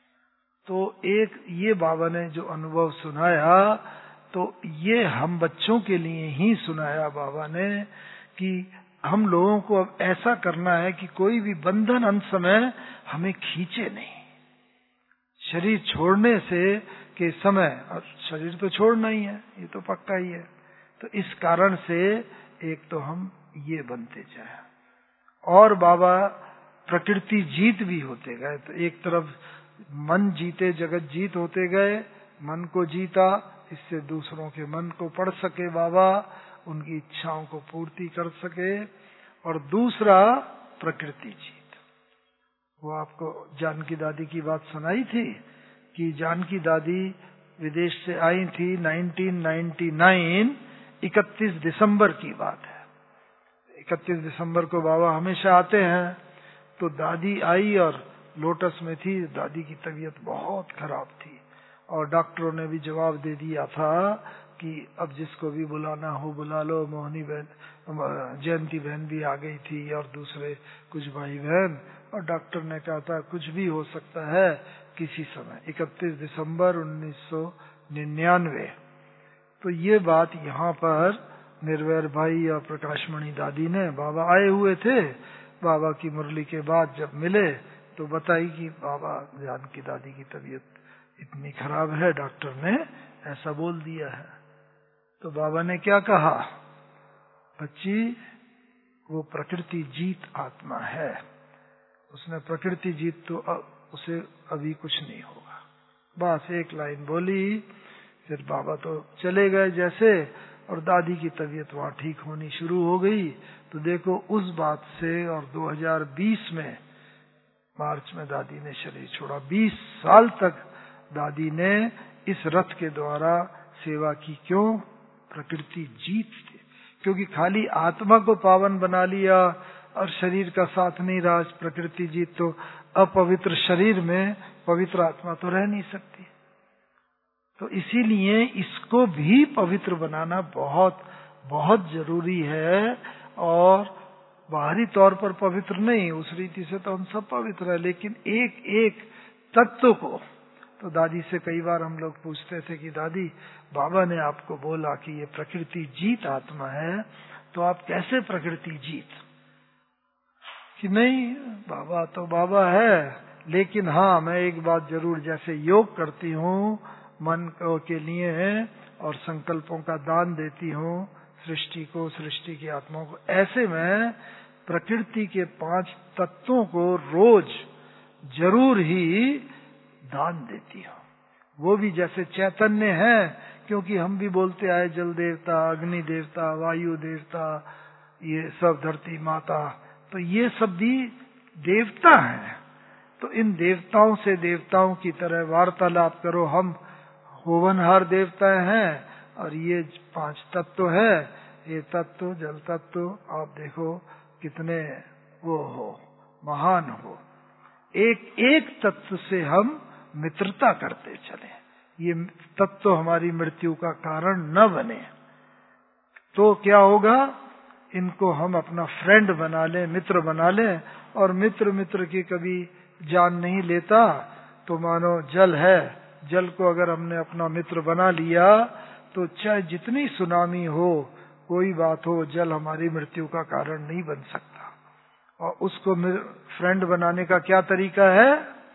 तो एक ये बाबा ने जो अनुभव सुनाया, तो ये हम बच्चों के लिए ही सुनाया बाबा ने, कि हम लोगों को अब ऐसा करना है कि कोई भी बंधन अंत समय हमें खींचे नहीं। शरीर छोड़ने से के समय, और शरीर तो छोड़ना ही है, ये तो पक्का ही है, तो इस कारण से एक तो हम ये बनते जाए। और बाबा प्रकृति जीत भी होते गए, तो एक तरफ मन जीते जगत जीत होते गए, मन को जीता, इससे दूसरों के मन को पढ़ सके बाबा, उनकी इच्छाओं को पूर्ति कर सके। और दूसरा प्रकृति जीत, वो आपको जानकी दादी की बात सुनाई थी कि जानकी दादी विदेश से आई थी नाइनटीन नाइंटी नाइन, इकतीस दिसंबर की बात है। इकतीस दिसंबर को बाबा हमेशा आते हैं, तो दादी आई और लोटस में थी, दादी की तबीयत बहुत खराब थी, और डॉक्टरों ने भी जवाब दे दिया था कि अब जिसको भी बुलाना हो बुला लो। मोहनी बहन, जयंती बहन भी आ गई थी और दूसरे कुछ भाई बहन, और डॉक्टर ने कहा था कुछ भी हो सकता है किसी समय। इकतीस दिसंबर उन्नीस सौ निन्यानवे। तो ये बात यहाँ पर निर्वैर भाई और प्रकाशमणि दादी ने, बाबा आए हुए थे, बाबा की मुरली के बाद जब मिले तो बताई कि बाबा जानकी दादी की तबीयत इतनी खराब है, डॉक्टर ने ऐसा बोल दिया है। तो बाबा ने क्या कहा, बच्ची वो प्रकृति जीत आत्मा है, उसने प्रकृति जीत, तो उसे अभी कुछ नहीं होगा। बस एक लाइन बोली, फिर बाबा तो चले गए जैसे, और दादी की तबीयत वहाँ ठीक होनी शुरू हो गई। तो देखो उस बात से, और दो हज़ार बीस में मार्च में दादी ने शरीर छोड़ा। बीस साल तक दादी ने इस रथ के द्वारा सेवा की। क्यों? प्रकृति जीत थी। क्योंकि खाली आत्मा को पावन बना लिया और शरीर का साथ नहीं रहा, प्रकृति जीत, तो अपवित्र शरीर में पवित्र आत्मा तो रह नहीं सकती। तो इसीलिए इसको भी पवित्र बनाना बहुत बहुत जरूरी है। और बाहरी तौर पर पवित्र नहीं, उस रीति से तो हम सब पवित्र है, लेकिन एक एक तत्व को। तो दादी से कई बार हम लोग पूछते थे कि दादी, बाबा ने आपको बोला कि ये प्रकृति जीत आत्मा है, तो आप कैसे प्रकृति जीत? कि नहीं, बाबा तो बाबा है, लेकिन हाँ मैं एक बात जरूर, जैसे योग करती हूँ मन के लिए और संकल्पों का दान देती हूँ सृष्टि को, सृष्टि की आत्माओं को, ऐसे मैं प्रकृति के पांच तत्वों को रोज जरूर ही दान देती हूँ। वो भी जैसे चैतन्य है, क्योंकि हम भी बोलते आए जल देवता, अग्नि देवता, वायु देवता, ये सब धरती माता, तो ये सब भी देवता हैं। तो इन देवताओं से देवताओं की तरह वार्तालाप करो। हम होवनहार देवता हैं, और ये पांच तत्व है, ये तत्व जल तत्व आप देखो कितने वो हो, महान हो। एक एक तत्व से हम मित्रता करते चले, ये तत्व हमारी मृत्यु का कारण न बने। तो क्या होगा? इनको हम अपना फ्रेंड बना लें, मित्र बना लें। और मित्र मित्र की कभी जान नहीं लेता। तो मानो जल है, जल को अगर हमने अपना मित्र बना लिया, तो चाहे जितनी सुनामी हो, कोई बात हो, जल हमारी मृत्यु का कारण नहीं बन सकता। और उसको फ्रेंड बनाने का क्या तरीका है?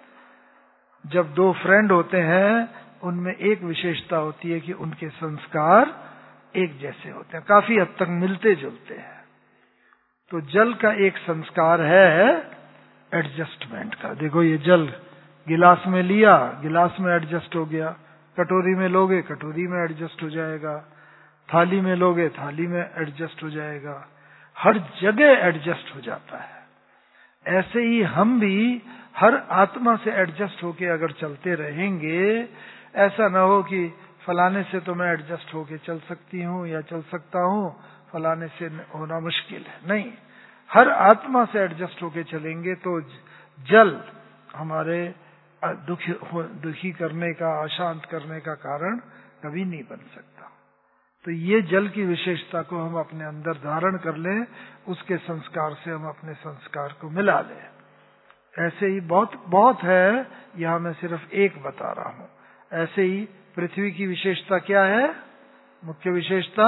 जब दो फ्रेंड होते हैं, उनमें एक विशेषता होती है कि उनके संस्कार एक जैसे होते हैं, काफी हद तक मिलते जुलते हैं। तो जल का एक संस्कार है एडजस्टमेंट का। देखो ये जल गिलास में लिया, गिलास में एडजस्ट हो गया, कटोरी में लोगे, कटोरी में एडजस्ट हो जाएगा, थाली में लोगे, थाली में एडजस्ट हो जाएगा, हर जगह एडजस्ट हो जाता है। ऐसे ही हम भी हर आत्मा से एडजस्ट होके अगर चलते रहेंगे, ऐसा ना हो कि फलाने से तो मैं एडजस्ट होके चल सकती हूँ या चल सकता हूँ, फलाने से होना मुश्किल है। नहीं, हर आत्मा से एडजस्ट होके चलेंगे तो जल हमारे दुखी दुखी करने का, अशांत करने का कारण कभी नहीं बन सकता। तो ये जल की विशेषता को हम अपने अंदर धारण कर लें, उसके संस्कार से हम अपने संस्कार को मिला लें। ऐसे ही बहुत बहुत है, यहाँ मैं सिर्फ एक बता रहा हूँ। ऐसे ही पृथ्वी की विशेषता क्या है? मुख्य विशेषता,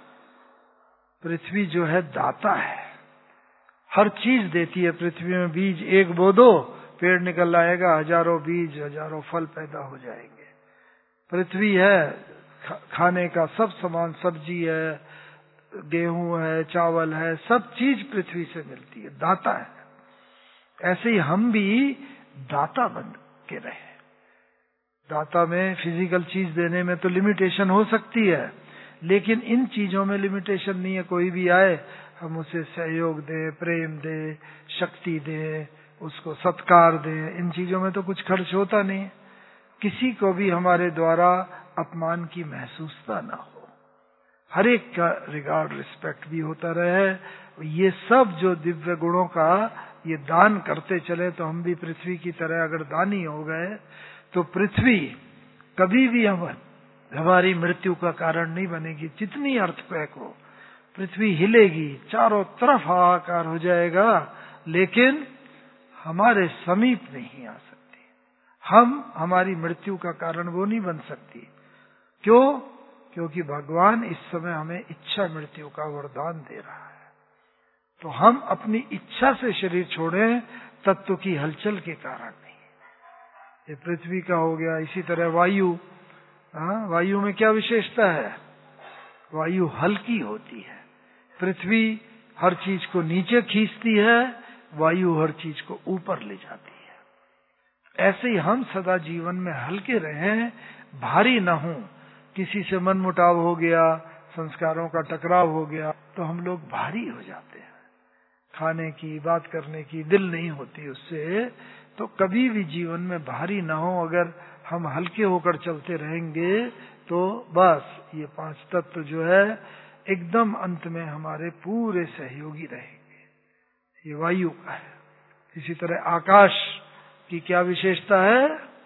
पृथ्वी जो है दाता है, हर चीज देती है। पृथ्वी में बीज एक बो दो, पेड़ निकल आएगा, हजारों बीज, हजारों फल पैदा हो जाएंगे। पृथ्वी है, खाने का सब सामान, सब्जी है, गेहूं है, चावल है, सब चीज पृथ्वी से मिलती है, दाता है। ऐसे ही हम भी दाता बन के रहे। दाता में फिजिकल चीज देने में तो लिमिटेशन हो सकती है, लेकिन इन चीजों में लिमिटेशन नहीं है। कोई भी आए, हम उसे सहयोग दें, प्रेम दें, शक्ति दें, उसको सत्कार दें, इन चीजों में तो कुछ खर्च होता नहीं। किसी को भी हमारे द्वारा अपमान की महसूसता ना हो, हर एक का रिगार्ड, रिस्पेक्ट भी होता रहे। ये सब जो दिव्य गुणों का ये दान करते चले, तो हम भी पृथ्वी की तरह अगर दानी हो गए, तो पृथ्वी कभी भी हम हमारी मृत्यु का कारण नहीं बनेगी। जितनी अर्थक्वेक हो, पृथ्वी हिलेगी, चारों तरफ हाहाकार हो जाएगा, लेकिन हमारे समीप नहीं आ सकती। हम हमारी मृत्यु का कारण वो नहीं बन सकती। क्यों? क्योंकि भगवान इस समय हमें इच्छा मृत्यु का वरदान दे रहा है। तो हम अपनी इच्छा से शरीर छोड़ें, तत्व की हलचल के कारण नहीं। ये पृथ्वी का हो गया। इसी तरह वायु, हाँ, वायु में क्या विशेषता है? वायु हल्की होती है। पृथ्वी हर चीज को नीचे खींचती है, वायु हर चीज को ऊपर ले जाती ऐसे ही हम सदा जीवन में हल्के रहें, भारी न हो। किसी से मन मुटाव हो गया, संस्कारों का टकराव हो गया तो हम लोग भारी हो जाते हैं, खाने की बात करने की दिल नहीं होती उससे। तो कभी भी जीवन में भारी ना हो, अगर हम हल्के होकर चलते रहेंगे तो बस ये पांच तत्व जो है एकदम अंत में हमारे पूरे सहयोगी रहेंगे। ये वायु का है। इसी तरह आकाश की क्या विशेषता है?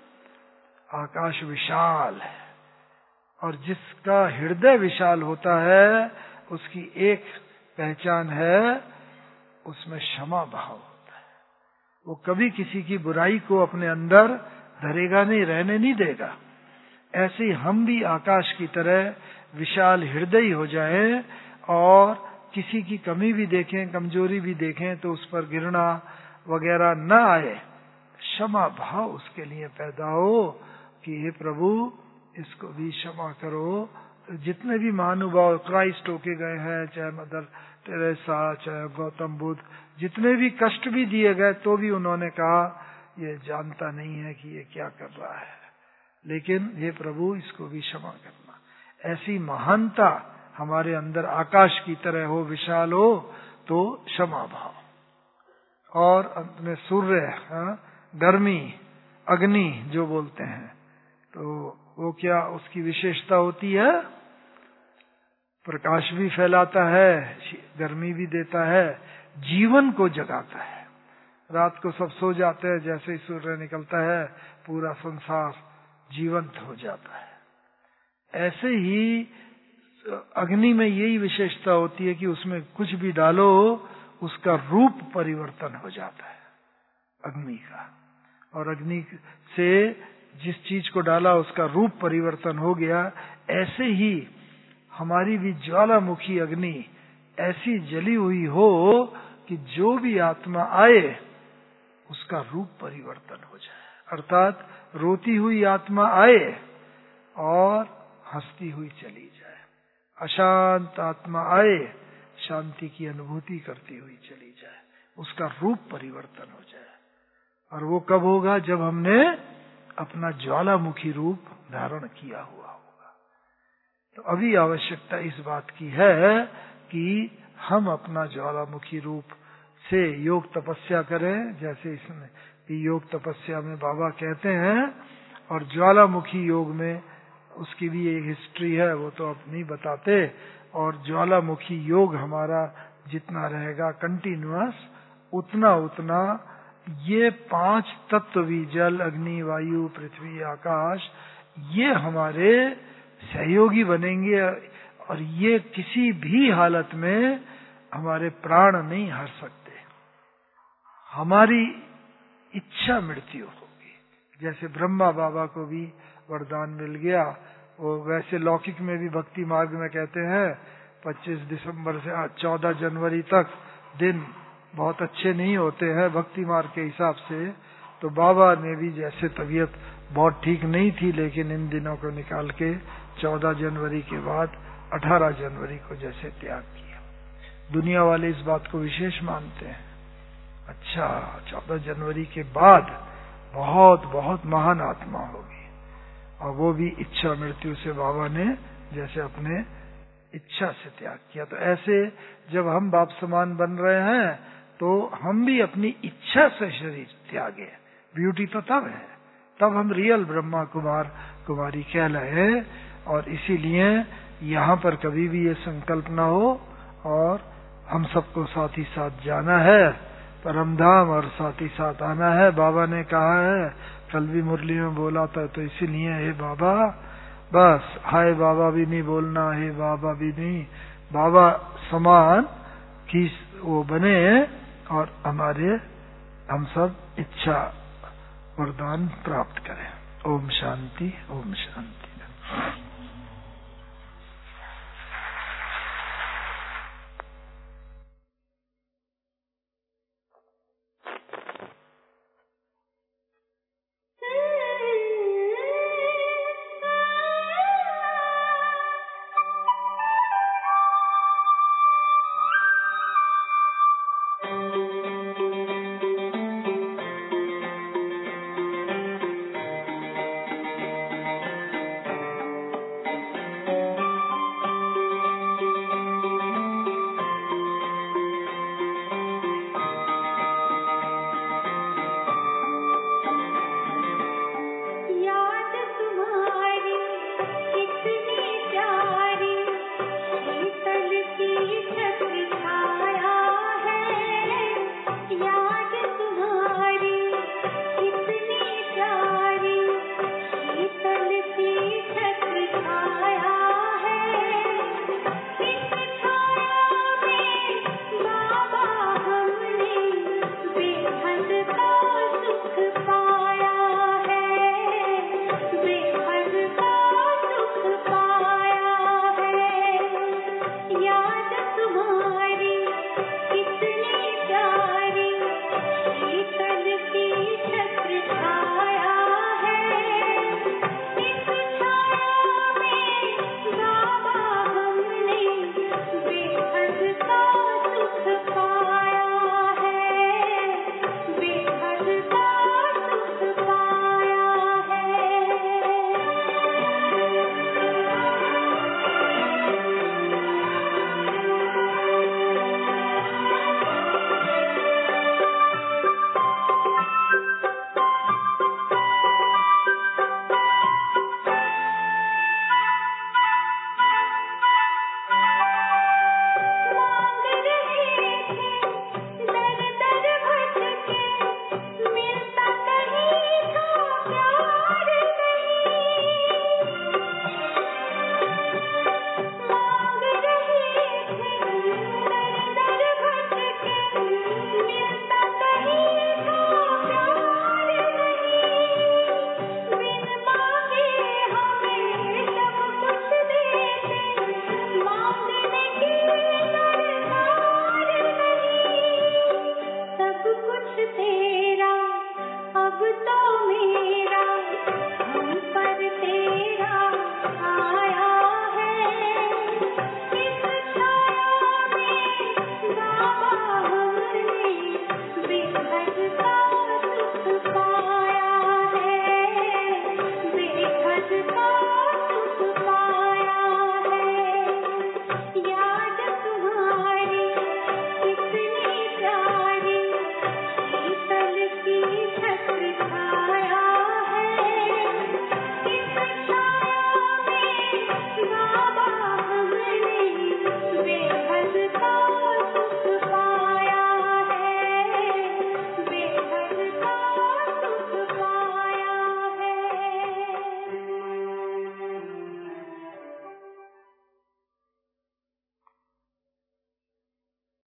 आकाश विशाल है, और जिसका हृदय विशाल होता है उसकी एक पहचान है, उसमें क्षमा भाव होता है। वो कभी किसी की बुराई को अपने अंदर धरेगा नहीं, रहने नहीं देगा। ऐसे ही हम भी आकाश की तरह विशाल हृदय हो जाएं, और किसी की कमी भी देखें, कमजोरी भी देखें तो उस पर घृणा वगैरह न आए, क्षमा भाव उसके लिए पैदा हो कि हे प्रभु इसको भी क्षमा करो। तो जितने भी महानुभाव क्राइस्ट होके गए हैं, चाहे मदर टेरेसा, चाहे गौतम बुद्ध, जितने भी कष्ट भी दिए गए तो भी उन्होंने कहा ये जानता नहीं है कि ये क्या कर रहा है, लेकिन हे प्रभु इसको भी क्षमा करना। ऐसी महानता हमारे अंदर आकाश की तरह हो, विशाल हो, तो क्षमा भाव। और अंत में सूर्य, गर्मी, अग्नि जो बोलते हैं, तो वो क्या उसकी विशेषता होती है? प्रकाश भी फैलाता है, गर्मी भी देता है, जीवन को जगाता है। रात को सब सो जाते हैं, जैसे ही सूर्य निकलता है पूरा संसार जीवंत हो जाता है। ऐसे ही अग्नि में यही विशेषता होती है कि उसमें कुछ भी डालो उसका रूप परिवर्तन हो जाता है अग्नि का। और अग्नि से जिस चीज को डाला उसका रूप परिवर्तन हो गया। ऐसे ही हमारी भी ज्वालामुखी अग्नि ऐसी जली हुई हो कि जो भी आत्मा आए उसका रूप परिवर्तन हो जाए। अर्थात रोती हुई आत्मा आए और हंसती हुई चली जाए, अशांत आत्मा आए शांति की अनुभूति करती हुई चली जाए, उसका रूप परिवर्तन हो जाए। और वो कब होगा? जब हमने अपना ज्वालामुखी रूप धारण किया हुआ होगा। तो अभी आवश्यकता इस बात की है कि हम अपना ज्वालामुखी रूप से योग तपस्या करें, जैसे इसमें योग तपस्या में बाबा कहते हैं। और ज्वालामुखी योग में उसकी भी एक हिस्ट्री है, वो तो अब नहीं बताते। और ज्वालामुखी योग हमारा जितना रहेगा कंटिन्यूअस, उतना उतना ये पांच तत्व भी, जल, अग्नि, वायु, पृथ्वी, आकाश, ये हमारे सहयोगी बनेंगे। और ये किसी भी हालत में हमारे प्राण नहीं हर सकते। हमारी इच्छा मृत्यु होगी। जैसे ब्रह्मा बाबा को भी वरदान मिल गया, वो वैसे लौकिक में भी भक्ति मार्ग में कहते हैं पच्चीस दिसंबर से चौदह जनवरी तक दिन बहुत अच्छे नहीं होते हैं भक्ति मार्ग के हिसाब से। तो बाबा ने भी जैसे तबीयत बहुत ठीक नहीं थी, लेकिन इन दिनों को निकाल के चौदह जनवरी के बाद अठारह जनवरी को जैसे त्याग किया। दुनिया वाले इस बात को विशेष मानते हैं। अच्छा, चौदह जनवरी के बाद बहुत बहुत महान आत्मा होगी, और वो भी इच्छा मृत्यु से बाबा ने जैसे अपने इच्छा से त्याग किया। तो ऐसे जब हम बाप समान बन रहे हैं तो हम भी अपनी इच्छा से शरीर त्यागे। ब्यूटी तो तब है, तब हम रियल ब्रह्मा कुमार कुमारी कहलाए। और इसीलिए यहाँ पर कभी भी ये संकल्प ना हो, और हम सबको साथ ही साथ जाना है परमधाम, और साथ ही साथ आना है। बाबा ने कहा है, कल भी मुरली में बोला था, तो इसीलिए हे बाबा, बस हाय बाबा भी नहीं बोलना, हे बाबा भी नहीं, बाबा समान की वो बने, और हमारे हम सब इच्छा वरदान प्राप्त करें। ओम शांति, ओम शांति।